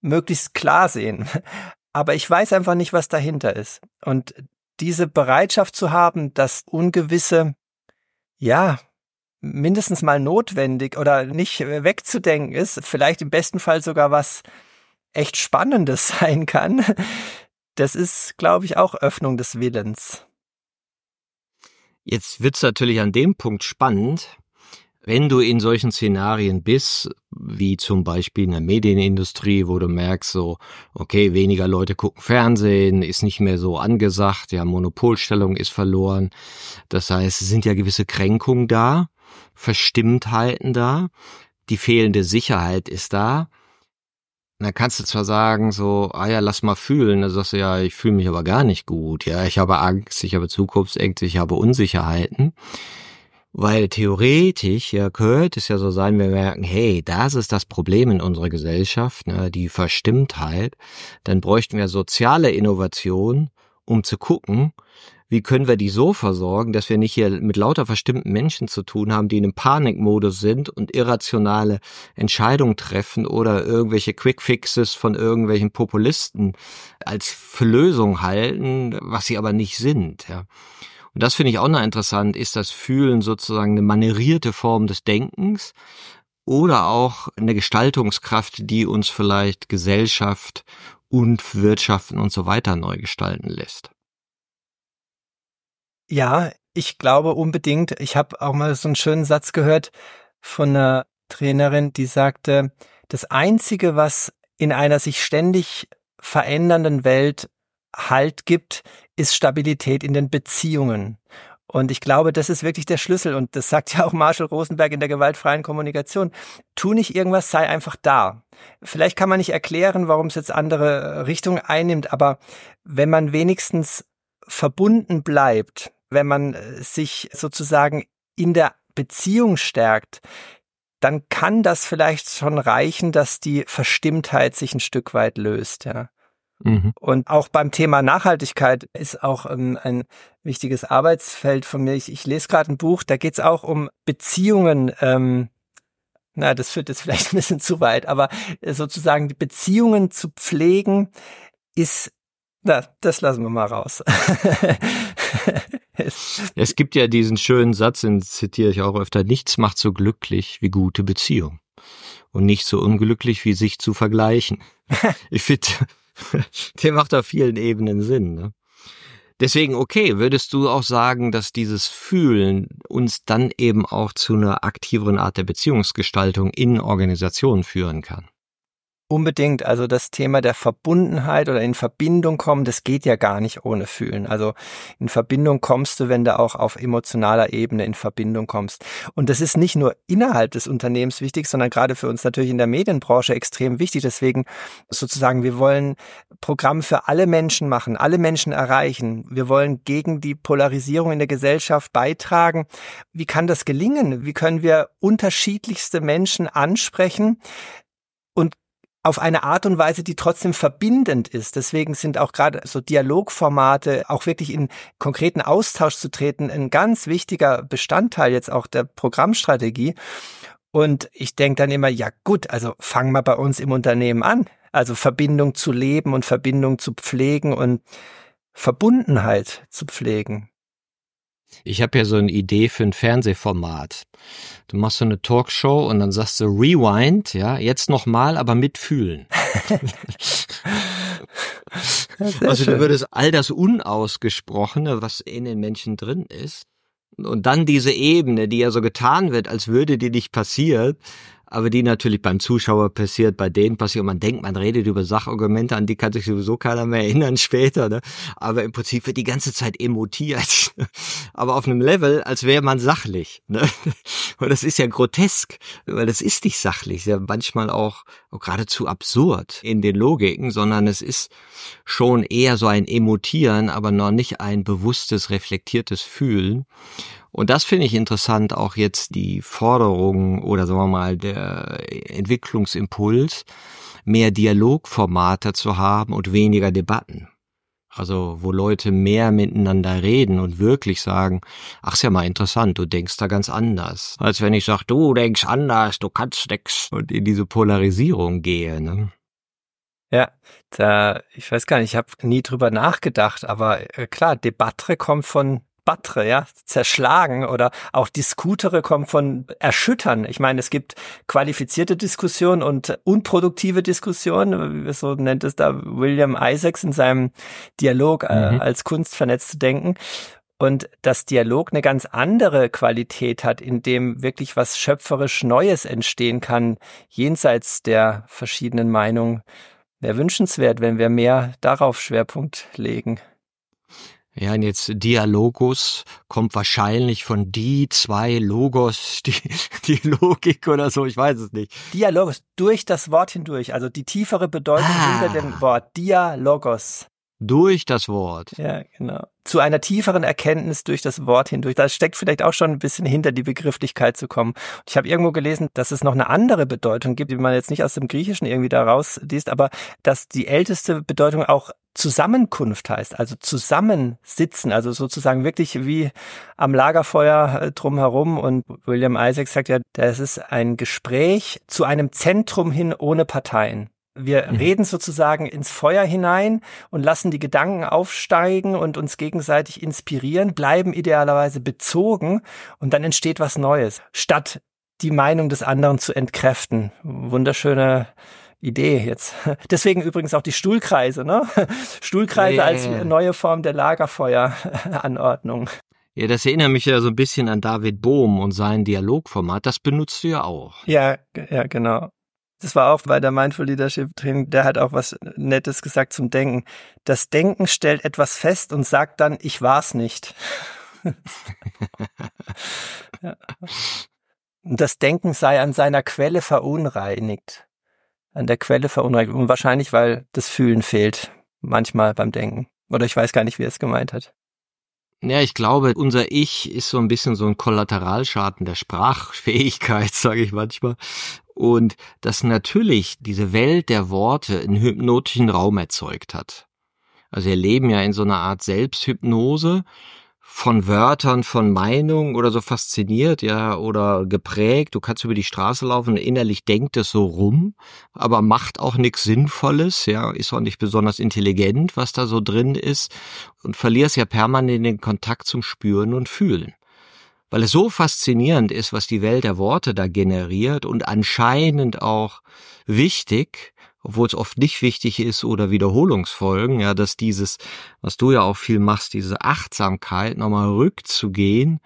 möglichst klar sehen. Aber ich weiß einfach nicht, was dahinter ist. Und diese Bereitschaft zu haben, das Ungewisse, ja, mindestens mal notwendig oder nicht wegzudenken ist, vielleicht im besten Fall sogar was echt Spannendes sein kann, das ist, glaube ich, auch Öffnung des Willens. Jetzt wird's natürlich an dem Punkt spannend, wenn du in solchen Szenarien bist, wie zum Beispiel in der Medienindustrie, wo du merkst so, okay, weniger Leute gucken Fernsehen, ist nicht mehr so angesagt, ja, Monopolstellung ist verloren. Das heißt, es sind ja gewisse Kränkungen da, Verstimmtheiten da, die fehlende Sicherheit ist da. Und dann kannst du zwar sagen so, ah ja, lass mal fühlen, dann sagst du, ja, ich fühle mich aber gar nicht gut, ja, ich habe Angst, ich habe Zukunftsängste, ich habe Unsicherheiten. Weil theoretisch, ja, könnte es ja so sein, wir merken, hey, das ist das Problem in unserer Gesellschaft, ne, die Verstimmtheit. Dann bräuchten wir soziale Innovation, um zu gucken, wie können wir die so versorgen, dass wir nicht hier mit lauter verstimmten Menschen zu tun haben, die in einem Panikmodus sind und irrationale Entscheidungen treffen oder irgendwelche Quickfixes von irgendwelchen Populisten als für Lösung halten, was sie aber nicht sind, ja. Und das finde ich auch noch interessant, ist das Fühlen sozusagen eine manierierte Form des Denkens oder auch eine Gestaltungskraft, die uns vielleicht Gesellschaft und Wirtschaften und so weiter neu gestalten lässt. Ja, ich glaube unbedingt. Ich habe auch mal so einen schönen Satz gehört von einer Trainerin, die sagte, das Einzige, was in einer sich ständig verändernden Welt Halt gibt, ist Stabilität in den Beziehungen. Und ich glaube, das ist wirklich der Schlüssel. Und das sagt ja auch Marshall Rosenberg in der gewaltfreien Kommunikation. Tu nicht irgendwas, sei einfach da. Vielleicht kann man nicht erklären, warum es jetzt andere Richtungen einnimmt, aber wenn man wenigstens verbunden bleibt, wenn man sich sozusagen in der Beziehung stärkt, dann kann das vielleicht schon reichen, dass die Verstimmtheit sich ein Stück weit löst, ja. Mhm. Und auch beim Thema Nachhaltigkeit ist auch ein, ein wichtiges Arbeitsfeld von mir. Ich, ich lese gerade ein Buch, da geht es auch um Beziehungen. Ähm, na, das führt jetzt vielleicht ein bisschen zu weit, aber sozusagen die Beziehungen zu pflegen ist, na, das lassen wir mal raus. Es gibt ja diesen schönen Satz, den zitiere ich auch öfter, nichts macht so glücklich wie gute Beziehung und nicht so unglücklich wie sich zu vergleichen. Ich finde, der macht auf vielen Ebenen Sinn, ne? Deswegen, okay, würdest du auch sagen, dass dieses Fühlen uns dann eben auch zu einer aktiveren Art der Beziehungsgestaltung in Organisationen führen kann? Unbedingt. Also das Thema der Verbundenheit oder in Verbindung kommen, das geht ja gar nicht ohne Fühlen. Also in Verbindung kommst du, wenn du auch auf emotionaler Ebene in Verbindung kommst. Und das ist nicht nur innerhalb des Unternehmens wichtig, sondern gerade für uns natürlich in der Medienbranche extrem wichtig. Deswegen sozusagen, wir wollen Programm für alle Menschen machen, alle Menschen erreichen. Wir wollen gegen die Polarisierung in der Gesellschaft beitragen. Wie kann das gelingen? Wie können wir unterschiedlichste Menschen ansprechen und auf eine Art und Weise, die trotzdem verbindend ist. Deswegen sind auch gerade so Dialogformate, auch wirklich in konkreten Austausch zu treten, ein ganz wichtiger Bestandteil jetzt auch der Programmstrategie. Und ich denke dann immer, ja gut, also fangen wir bei uns im Unternehmen an. Also Verbindung zu leben und Verbindung zu pflegen und Verbundenheit zu pflegen. Ich habe ja so eine Idee für ein Fernsehformat. Du machst so eine Talkshow und dann sagst du Rewind, ja, jetzt nochmal, aber mitfühlen. Also du würdest all das Unausgesprochene, was in den Menschen drin ist, und dann diese Ebene, die ja so getan wird, als würde die nicht passieren, aber die natürlich beim Zuschauer passiert, bei denen passiert, und man denkt, man redet über Sachargumente, an die kann sich sowieso keiner mehr erinnern später, ne? Aber im Prinzip wird die ganze Zeit emotiert, aber auf einem Level, als wäre man sachlich, ne? Und das ist ja grotesk, weil das ist nicht sachlich, ist ja manchmal auch, auch geradezu absurd in den Logiken, sondern es ist schon eher so ein Emotieren, aber noch nicht ein bewusstes, reflektiertes Fühlen. Und das finde ich interessant, auch jetzt die Forderung oder sagen wir mal der Entwicklungsimpuls, mehr Dialogformate zu haben und weniger Debatten. Also wo Leute mehr miteinander reden und wirklich sagen, ach, ist ja mal interessant, du denkst da ganz anders. Als wenn ich sage, du denkst anders, du kannst nix und in diese Polarisierung gehe, ne? Ja, da, ich weiß gar nicht, ich habe nie drüber nachgedacht, aber äh, klar, Debattre kommt von Battre, ja, zerschlagen, oder auch Diskutere kommt von erschüttern. Ich meine, es gibt qualifizierte Diskussionen und unproduktive Diskussionen, so nennt es da William Isaacs in seinem Dialog äh, Mhm. als Kunst vernetzt zu denken. Und dass Dialog eine ganz andere Qualität hat, in dem wirklich was schöpferisch Neues entstehen kann, jenseits der verschiedenen Meinungen. Wäre wünschenswert, wenn wir mehr darauf Schwerpunkt legen. Ja, und jetzt Dialogus kommt wahrscheinlich von die, zwei, Logos, die, die Logik oder so, ich weiß es nicht. Dialogos, durch das Wort hindurch, also die tiefere Bedeutung Ah. hinter dem Wort. Dialogos. Durch das Wort. Ja, genau. Zu einer tieferen Erkenntnis durch das Wort hindurch. Da steckt vielleicht auch schon ein bisschen hinter, die Begrifflichkeit zu kommen. Ich habe irgendwo gelesen, dass es noch eine andere Bedeutung gibt, die man jetzt nicht aus dem Griechischen irgendwie da rausliest, aber dass die älteste Bedeutung auch Zusammenkunft heißt, also zusammensitzen, also sozusagen wirklich wie am Lagerfeuer äh, drumherum. Und William Isaacs sagt ja, das ist ein Gespräch zu einem Zentrum hin ohne Parteien. Wir Mhm. reden sozusagen ins Feuer hinein und lassen die Gedanken aufsteigen und uns gegenseitig inspirieren, bleiben idealerweise bezogen und dann entsteht was Neues, statt die Meinung des anderen zu entkräften. Wunderschöne Idee jetzt. Deswegen übrigens auch die Stuhlkreise, ne? Stuhlkreise Ja, ja, als ja. neue Form der Lagerfeueranordnung. Ja, das erinnert mich ja so ein bisschen an David Bohm und sein Dialogformat. Das benutzt du ja auch. Ja, g- ja, genau. Das war auch bei der Mindful Leadership Training, der hat auch was Nettes gesagt zum Denken. Das Denken stellt etwas fest und sagt dann, ich war's nicht. Ja. Und das Denken sei an seiner Quelle verunreinigt. An der Quelle verunreinigt. Und wahrscheinlich, weil das Fühlen fehlt. Manchmal beim Denken. Oder ich weiß gar nicht, wie er es gemeint hat. Ja, ich glaube, unser Ich ist so ein bisschen so ein Kollateralschaden der Sprachfähigkeit, sage ich manchmal. Und dass natürlich diese Welt der Worte einen hypnotischen Raum erzeugt hat. Also wir leben ja in so einer Art Selbsthypnose, von Wörtern, von Meinungen oder so fasziniert, ja, oder geprägt. Du kannst über die Straße laufen und innerlich denkt es so rum, aber macht auch nichts Sinnvolles, ja, ist auch nicht besonders intelligent, was da so drin ist, und verlierst ja permanent den Kontakt zum Spüren und Fühlen. Weil es so faszinierend ist, was die Welt der Worte da generiert und anscheinend auch wichtig, obwohl es oft nicht wichtig ist oder Wiederholungsfolgen, ja, dass dieses, was du ja auch viel machst, diese Achtsamkeit, nochmal rückzugehen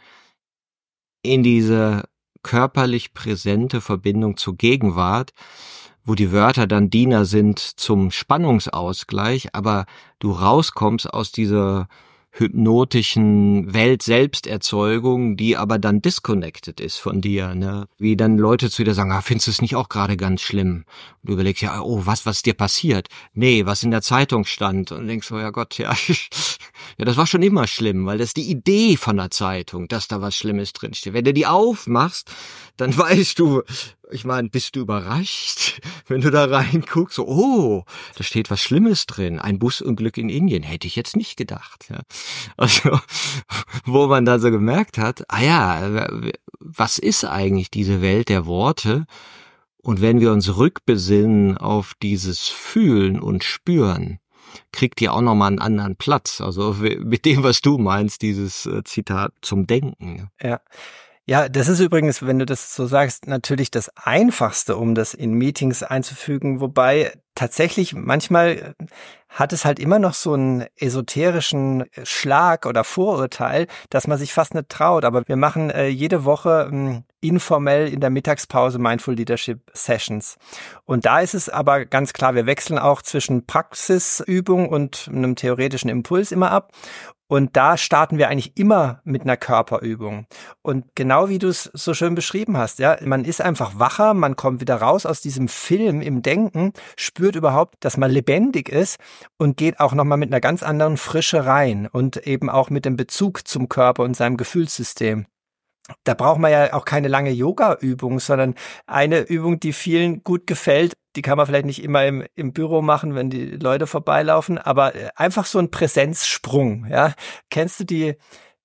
in diese körperlich präsente Verbindung zur Gegenwart, wo die Wörter dann Diener sind zum Spannungsausgleich, aber du rauskommst aus dieser hypnotischen Welt-Selbsterzeugung, die aber dann disconnected ist von dir, ne? Wie dann Leute zu dir sagen, ah, findest du es nicht auch gerade ganz schlimm? Und du überlegst, ja, oh, was, was ist dir passiert? Nee, was in der Zeitung stand. Und denkst, oh ja Gott, ja, ja, das war schon immer schlimm, weil das ist die Idee von der Zeitung, dass da was Schlimmes drinsteht. Wenn du die aufmachst, dann weißt du, ich meine, bist du überrascht, wenn du da reinguckst, so, oh, da steht was Schlimmes drin, ein Busunglück in Indien, hätte ich jetzt nicht gedacht. Ja. Also, wo man da so gemerkt hat, ah ja, was ist eigentlich diese Welt der Worte? Und wenn wir uns rückbesinnen auf dieses Fühlen und Spüren, kriegt die auch nochmal einen anderen Platz. Also mit dem, was du meinst, dieses Zitat zum Denken. Ja. Ja, das ist übrigens, wenn du das so sagst, natürlich das Einfachste, um das in Meetings einzufügen, wobei tatsächlich manchmal hat es halt immer noch so einen esoterischen Schlag oder Vorurteil, dass man sich fast nicht traut. Aber wir machen äh, jede Woche ähm, informell in der Mittagspause Mindful Leadership Sessions. Und da ist es aber ganz klar, wir wechseln auch zwischen Praxisübung und einem theoretischen Impuls immer ab. Und da starten wir eigentlich immer mit einer Körperübung. Und genau wie du es so schön beschrieben hast, ja, man ist einfach wacher, man kommt wieder raus aus diesem Film im Denken, spürt überhaupt, dass man lebendig ist und geht auch nochmal mit einer ganz anderen Frische rein und eben auch mit dem Bezug zum Körper und seinem Gefühlssystem. Da braucht man ja auch keine lange Yoga-Übung, sondern eine Übung, die vielen gut gefällt. Die kann man vielleicht nicht immer im, im Büro machen, wenn die Leute vorbeilaufen, aber einfach so ein Präsenzsprung. Ja, kennst du die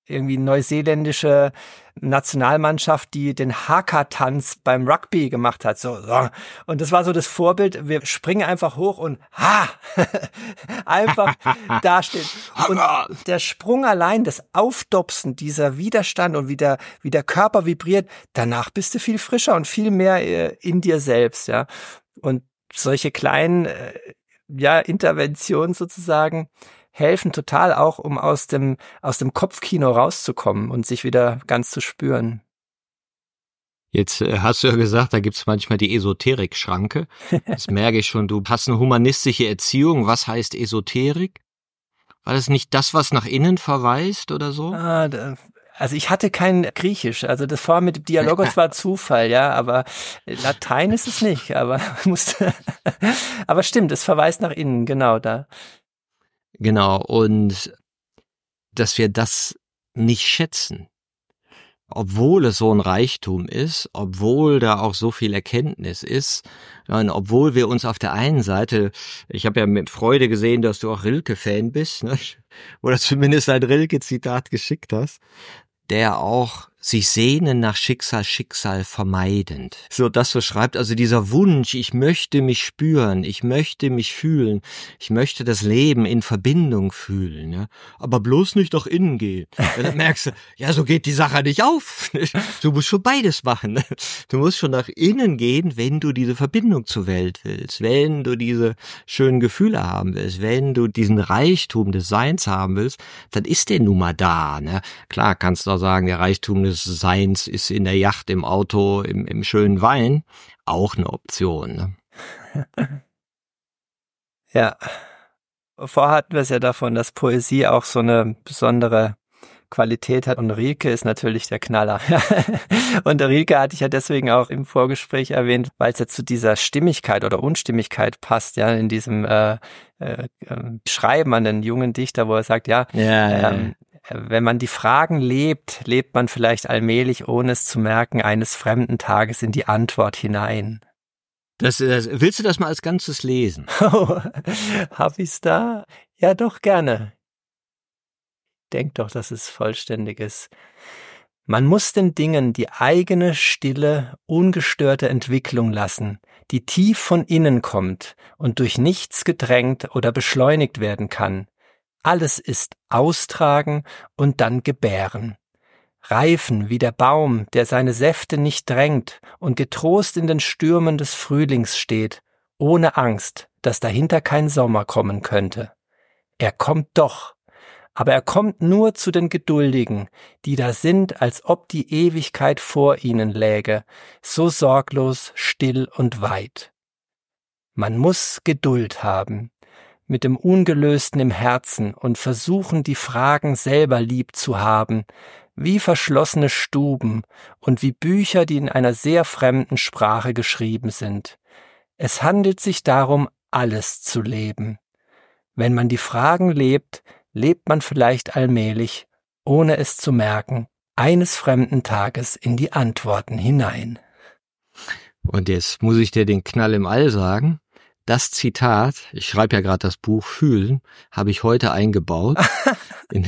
irgendwie neuseeländische Nationalmannschaft, die den Haka-Tanz beim Rugby gemacht hat. So, so. Und das war so das Vorbild. Wir springen einfach hoch und ha! einfach dastehen. Und der Sprung allein, das Aufdopsen, dieser Widerstand und wie der, wie der Körper vibriert, danach bist du viel frischer und viel mehr in dir selbst, ja. Und solche kleinen, ja, Interventionen sozusagen helfen total auch, um aus dem, aus dem Kopfkino rauszukommen und sich wieder ganz zu spüren. Jetzt äh, hast du ja gesagt, da gibt's manchmal die Esoterik-Schranke. Das merke ich schon. Du hast eine humanistische Erziehung. Was heißt Esoterik? War das nicht das, was nach innen verweist oder so? Ah, da, also ich hatte kein Griechisch. Also das vorher mit Dialogos war Zufall, ja, aber Latein ist es nicht. Aber musste. Aber stimmt, es verweist nach innen, genau da. Genau, und dass wir das nicht schätzen, obwohl es so ein Reichtum ist, obwohl da auch so viel Erkenntnis ist, und obwohl wir uns auf der einen Seite, ich habe ja mit Freude gesehen, dass du auch Rilke-Fan bist, ne? Oder zumindest ein Rilke-Zitat geschickt hast, der auch sich sehnen nach Schicksal, Schicksal vermeidend. So, das so schreibt, also dieser Wunsch, ich möchte mich spüren, ich möchte mich fühlen, ich möchte das Leben in Verbindung fühlen, ja, aber bloß nicht nach innen gehen. Ja, dann merkst du, ja, so geht die Sache nicht auf. Du musst schon beides machen. Ne? Du musst schon nach innen gehen, wenn du diese Verbindung zur Welt willst, wenn du diese schönen Gefühle haben willst, wenn du diesen Reichtum des Seins haben willst, dann ist der nun mal da. Ne? Klar, kannst du auch sagen, der Reichtum des Seins ist in der Yacht, im Auto, im, im schönen Wein, auch eine Option. Ne? Ja, vorher hatten wir es ja davon, dass Poesie auch so eine besondere Qualität hat und Rilke ist natürlich der Knaller. Und Rilke hatte ich ja deswegen auch im Vorgespräch erwähnt, weil es ja zu dieser Stimmigkeit oder Unstimmigkeit passt, ja, in diesem äh, äh, Schreiben an den jungen Dichter, wo er sagt, ja, ja, ähm, ja. Wenn man die Fragen lebt, lebt man vielleicht allmählich, ohne es zu merken, eines fremden Tages in die Antwort hinein. Das, das, willst du das mal als Ganzes lesen? Oh, hab ich's da? Ja, doch, gerne. Denk doch, dass es vollständig ist. Man muss den Dingen die eigene, stille, ungestörte Entwicklung lassen, die tief von innen kommt und durch nichts gedrängt oder beschleunigt werden kann. Alles ist austragen und dann gebären. Reifen wie der Baum, der seine Säfte nicht drängt und getrost in den Stürmen des Frühlings steht, ohne Angst, dass dahinter kein Sommer kommen könnte. Er kommt doch, aber er kommt nur zu den Geduldigen, die da sind, als ob die Ewigkeit vor ihnen läge, so sorglos, still und weit. Man muss Geduld haben, mit dem Ungelösten im Herzen und versuchen, die Fragen selber lieb zu haben, wie verschlossene Stuben und wie Bücher, die in einer sehr fremden Sprache geschrieben sind. Es handelt sich darum, alles zu leben. Wenn man die Fragen lebt, lebt man vielleicht allmählich, ohne es zu merken, eines fremden Tages in die Antworten hinein. Und jetzt muss ich dir den Knall im All sagen. Das Zitat, ich schreibe ja gerade das Buch Fühlen, habe ich heute eingebaut in,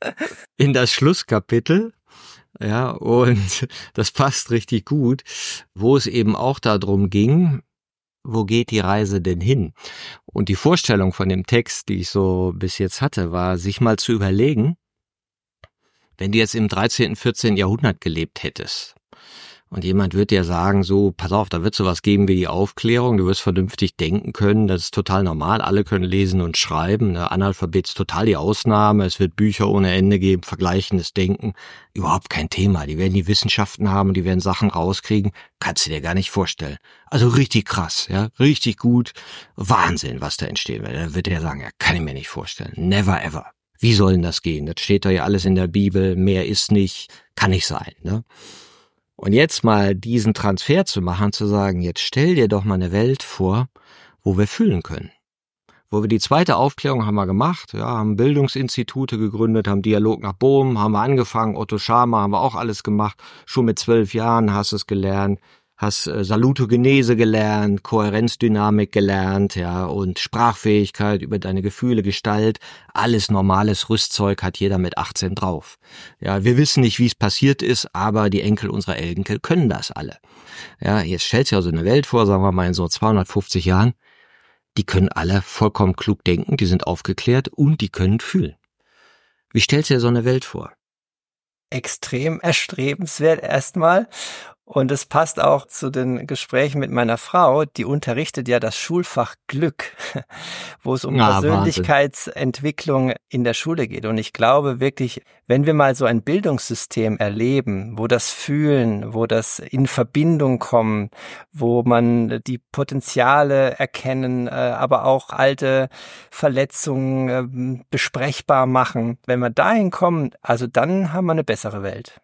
in das Schlusskapitel. Ja, und das passt richtig gut, wo es eben auch darum ging, wo geht die Reise denn hin? Und die Vorstellung von dem Text, die ich so bis jetzt hatte, war, sich mal zu überlegen, wenn du jetzt im dreizehnten, vierzehnten Jahrhundert gelebt hättest, und jemand wird dir sagen, so, pass auf, da wird sowas geben wie die Aufklärung, du wirst vernünftig denken können, das ist total normal, alle können lesen und schreiben, ne? Analphabet ist total die Ausnahme, es wird Bücher ohne Ende geben, vergleichendes Denken, überhaupt kein Thema, die werden die Wissenschaften haben, die werden Sachen rauskriegen, kannst du dir gar nicht vorstellen. Also richtig krass, ja, richtig gut, Wahnsinn, was da entstehen wird. Da wird er sagen, ja, kann ich mir nicht vorstellen, never ever. Wie soll denn das gehen? Das steht doch ja alles in der Bibel, mehr ist nicht, kann nicht sein, ne? Und jetzt mal diesen Transfer zu machen, zu sagen, jetzt stell dir doch mal eine Welt vor, wo wir fühlen können. Wo wir die zweite Aufklärung haben wir gemacht, ja, haben Bildungsinstitute gegründet, haben Dialog nach Bohm, haben wir angefangen, Otto Scharmer haben wir auch alles gemacht, schon mit zwölf Jahren hast du es gelernt, hast äh, Salutogenese gelernt, Kohärenzdynamik gelernt, ja, und Sprachfähigkeit über deine Gefühle, Gestalt, alles normales Rüstzeug hat jeder mit achtzehn drauf. Ja, wir wissen nicht, wie es passiert ist, aber die Enkel unserer Enkel können das alle. Ja, jetzt stellt sich also eine Welt vor, sagen wir mal in so zweihundertfünfzig Jahren, die können alle vollkommen klug denken, die sind aufgeklärt und die können fühlen. Wie stellst du dir so eine Welt vor? Extrem erstrebenswert erstmal. Und es passt auch zu den Gesprächen mit meiner Frau, die unterrichtet ja das Schulfach Glück, wo es um Ja, Persönlichkeitsentwicklung in der Schule geht. Und ich glaube wirklich, wenn wir mal so ein Bildungssystem erleben, wo das Fühlen, wo das in Verbindung kommen, wo man die Potenziale erkennen, aber auch alte Verletzungen besprechbar machen, wenn wir dahin kommen, also dann haben wir eine bessere Welt.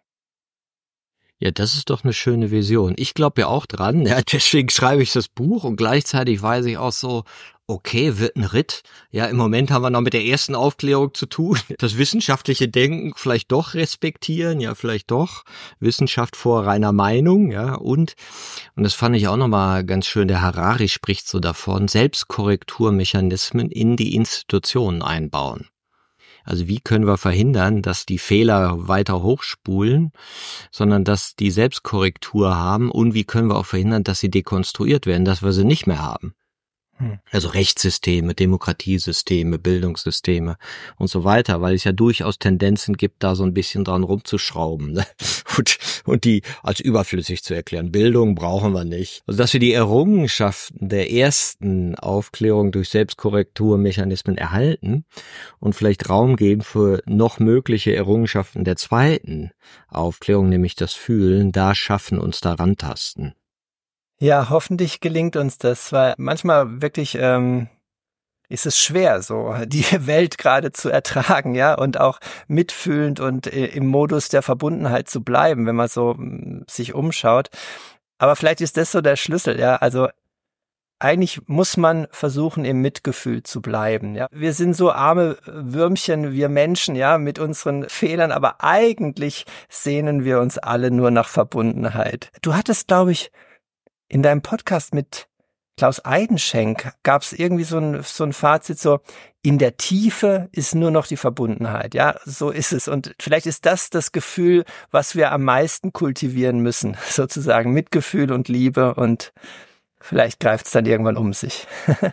Ja, das ist doch eine schöne Vision. Ich glaube ja auch dran, ja, deswegen schreibe ich das Buch und gleichzeitig weiß ich auch so, okay, wird ein Ritt. Ja, im Moment haben wir noch mit der ersten Aufklärung zu tun. Das wissenschaftliche Denken vielleicht doch respektieren, ja, vielleicht doch. Wissenschaft vor reiner Meinung, ja, und, und das fand ich auch nochmal ganz schön, der Harari spricht so davon, Selbstkorrekturmechanismen in die Institutionen einbauen. Also wie können wir verhindern, dass die Fehler weiter hochspulen, sondern dass die Selbstkorrektur haben, und wie können wir auch verhindern, dass sie dekonstruiert werden, dass wir sie nicht mehr haben. Hm. Also Rechtssysteme, Demokratiesysteme, Bildungssysteme und so weiter, weil es ja durchaus Tendenzen gibt, da so ein bisschen dran rumzuschrauben, ne? und, und die als überflüssig zu erklären. Bildung brauchen wir nicht. Also dass wir die Errungenschaften der ersten Aufklärung durch Selbstkorrekturmechanismen erhalten und vielleicht Raum geben für noch mögliche Errungenschaften der zweiten Aufklärung, nämlich das Fühlen, da schaffen, uns da rantasten. Ja, hoffentlich gelingt uns das, weil manchmal wirklich ähm, ist es schwer, so die Welt gerade zu ertragen, ja, und auch mitfühlend und äh, im Modus der Verbundenheit zu bleiben, wenn man so mh, sich umschaut. Aber vielleicht ist das so der Schlüssel, ja, also eigentlich muss man versuchen, im Mitgefühl zu bleiben, ja. Wir sind so arme Würmchen, wir Menschen, ja, mit unseren Fehlern, aber eigentlich sehnen wir uns alle nur nach Verbundenheit. Du hattest, glaube ich, in deinem Podcast mit Klaus Eidenschenk gab es irgendwie so ein, so ein Fazit, so in der Tiefe ist nur noch die Verbundenheit. Ja, so ist es. Und vielleicht ist das das Gefühl, was wir am meisten kultivieren müssen, sozusagen Mitgefühl und Liebe, und vielleicht greift es dann irgendwann um sich.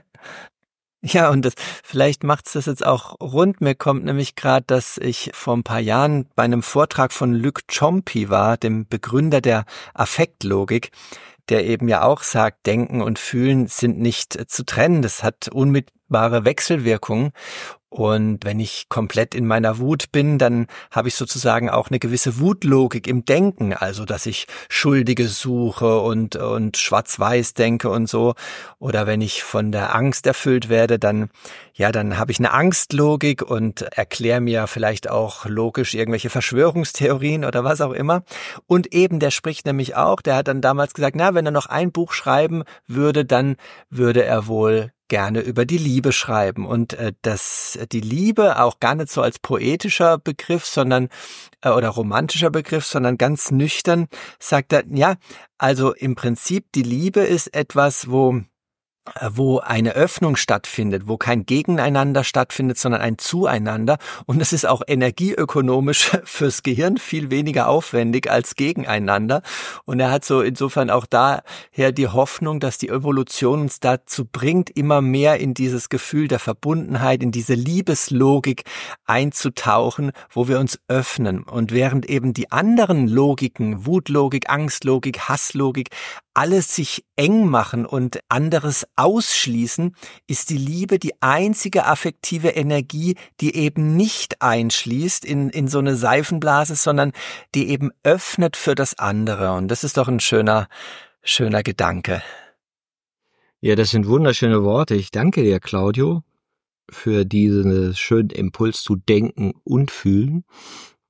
Ja, und das, vielleicht macht's das jetzt auch rund. Mir kommt nämlich gerade, dass ich vor ein paar Jahren bei einem Vortrag von Luc Ciompi war, dem Begründer der Affektlogik, der eben ja auch sagt, Denken und Fühlen sind nicht zu trennen. Das hat unmittelbare Wechselwirkungen. Und wenn ich komplett in meiner Wut bin, dann habe ich sozusagen auch eine gewisse Wutlogik im Denken. Also, dass ich Schuldige suche und, und schwarz-weiß denke und so. Oder wenn ich von der Angst erfüllt werde, dann, ja, dann habe ich eine Angstlogik und erkläre mir vielleicht auch logisch irgendwelche Verschwörungstheorien oder was auch immer. Und eben, der spricht nämlich auch, der hat dann damals gesagt, na, wenn er noch ein Buch schreiben würde, dann würde er wohl gerne über die Liebe schreiben, und äh, dass die Liebe auch gar nicht so als poetischer Begriff, sondern äh, oder romantischer Begriff, sondern ganz nüchtern sagt er, ja, also im Prinzip die Liebe ist etwas, wo wo eine Öffnung stattfindet, wo kein Gegeneinander stattfindet, sondern ein Zueinander. Und es ist auch energieökonomisch fürs Gehirn viel weniger aufwendig als gegeneinander. Und er hat so insofern auch daher die Hoffnung, dass die Evolution uns dazu bringt, immer mehr in dieses Gefühl der Verbundenheit, in diese Liebeslogik einzutauchen, wo wir uns öffnen. Und während eben die anderen Logiken, Wutlogik, Angstlogik, Hasslogik, alles sich eng machen und anderes ausschließen, ist die Liebe die einzige affektive Energie, die eben nicht einschließt in, in so eine Seifenblase, sondern die eben öffnet für das andere. Und das ist doch ein schöner, schöner Gedanke. Ja, das sind wunderschöne Worte. Ich danke dir, Claudio, für diesen schönen Impuls zu denken und fühlen.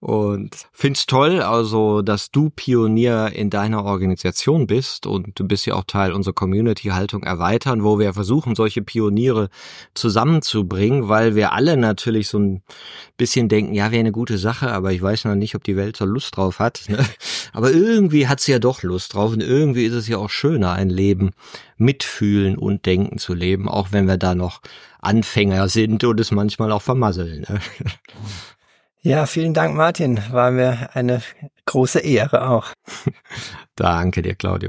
Und find's toll, also, dass du Pionier in deiner Organisation bist und du bist ja auch Teil unserer Community Haltung erweitern, wo wir versuchen, solche Pioniere zusammenzubringen, weil wir alle natürlich so ein bisschen denken, ja, wäre eine gute Sache, aber ich weiß noch nicht, ob die Welt so Lust drauf hat. Ne? Aber irgendwie hat sie ja doch Lust drauf und irgendwie ist es ja auch schöner, ein Leben mitfühlen und denken zu leben, auch wenn wir da noch Anfänger sind und es manchmal auch vermasseln. Ne? Ja, vielen Dank, Martin. War mir eine große Ehre auch. Danke dir, Claudio.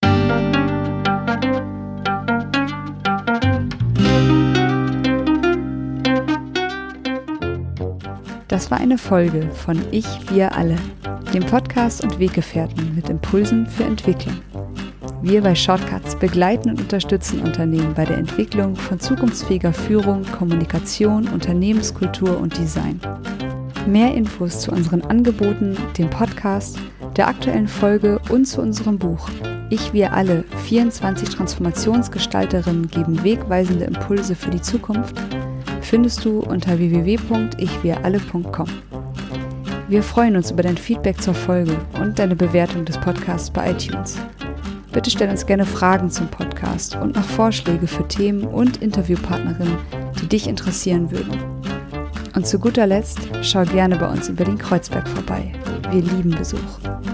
Das war eine Folge von Ich, wir alle, dem Podcast und Weggefährten mit Impulsen für Entwicklung. Wir bei Shortcuts begleiten und unterstützen Unternehmen bei der Entwicklung von zukunftsfähiger Führung, Kommunikation, Unternehmenskultur und Design. Mehr Infos zu unseren Angeboten, dem Podcast, der aktuellen Folge und zu unserem Buch Ich, wir alle, vierundzwanzig Transformationsgestalterinnen geben wegweisende Impulse für die Zukunft findest du unter w w w punkt ich wir alle punkt com. Wir freuen uns über dein Feedback zur Folge und deine Bewertung des Podcasts bei iTunes. Bitte stell uns gerne Fragen zum Podcast und noch Vorschläge für Themen und Interviewpartnerinnen, die dich interessieren würden. Und zu guter Letzt schau gerne bei uns in Berlin-Kreuzberg vorbei. Wir lieben Besuch.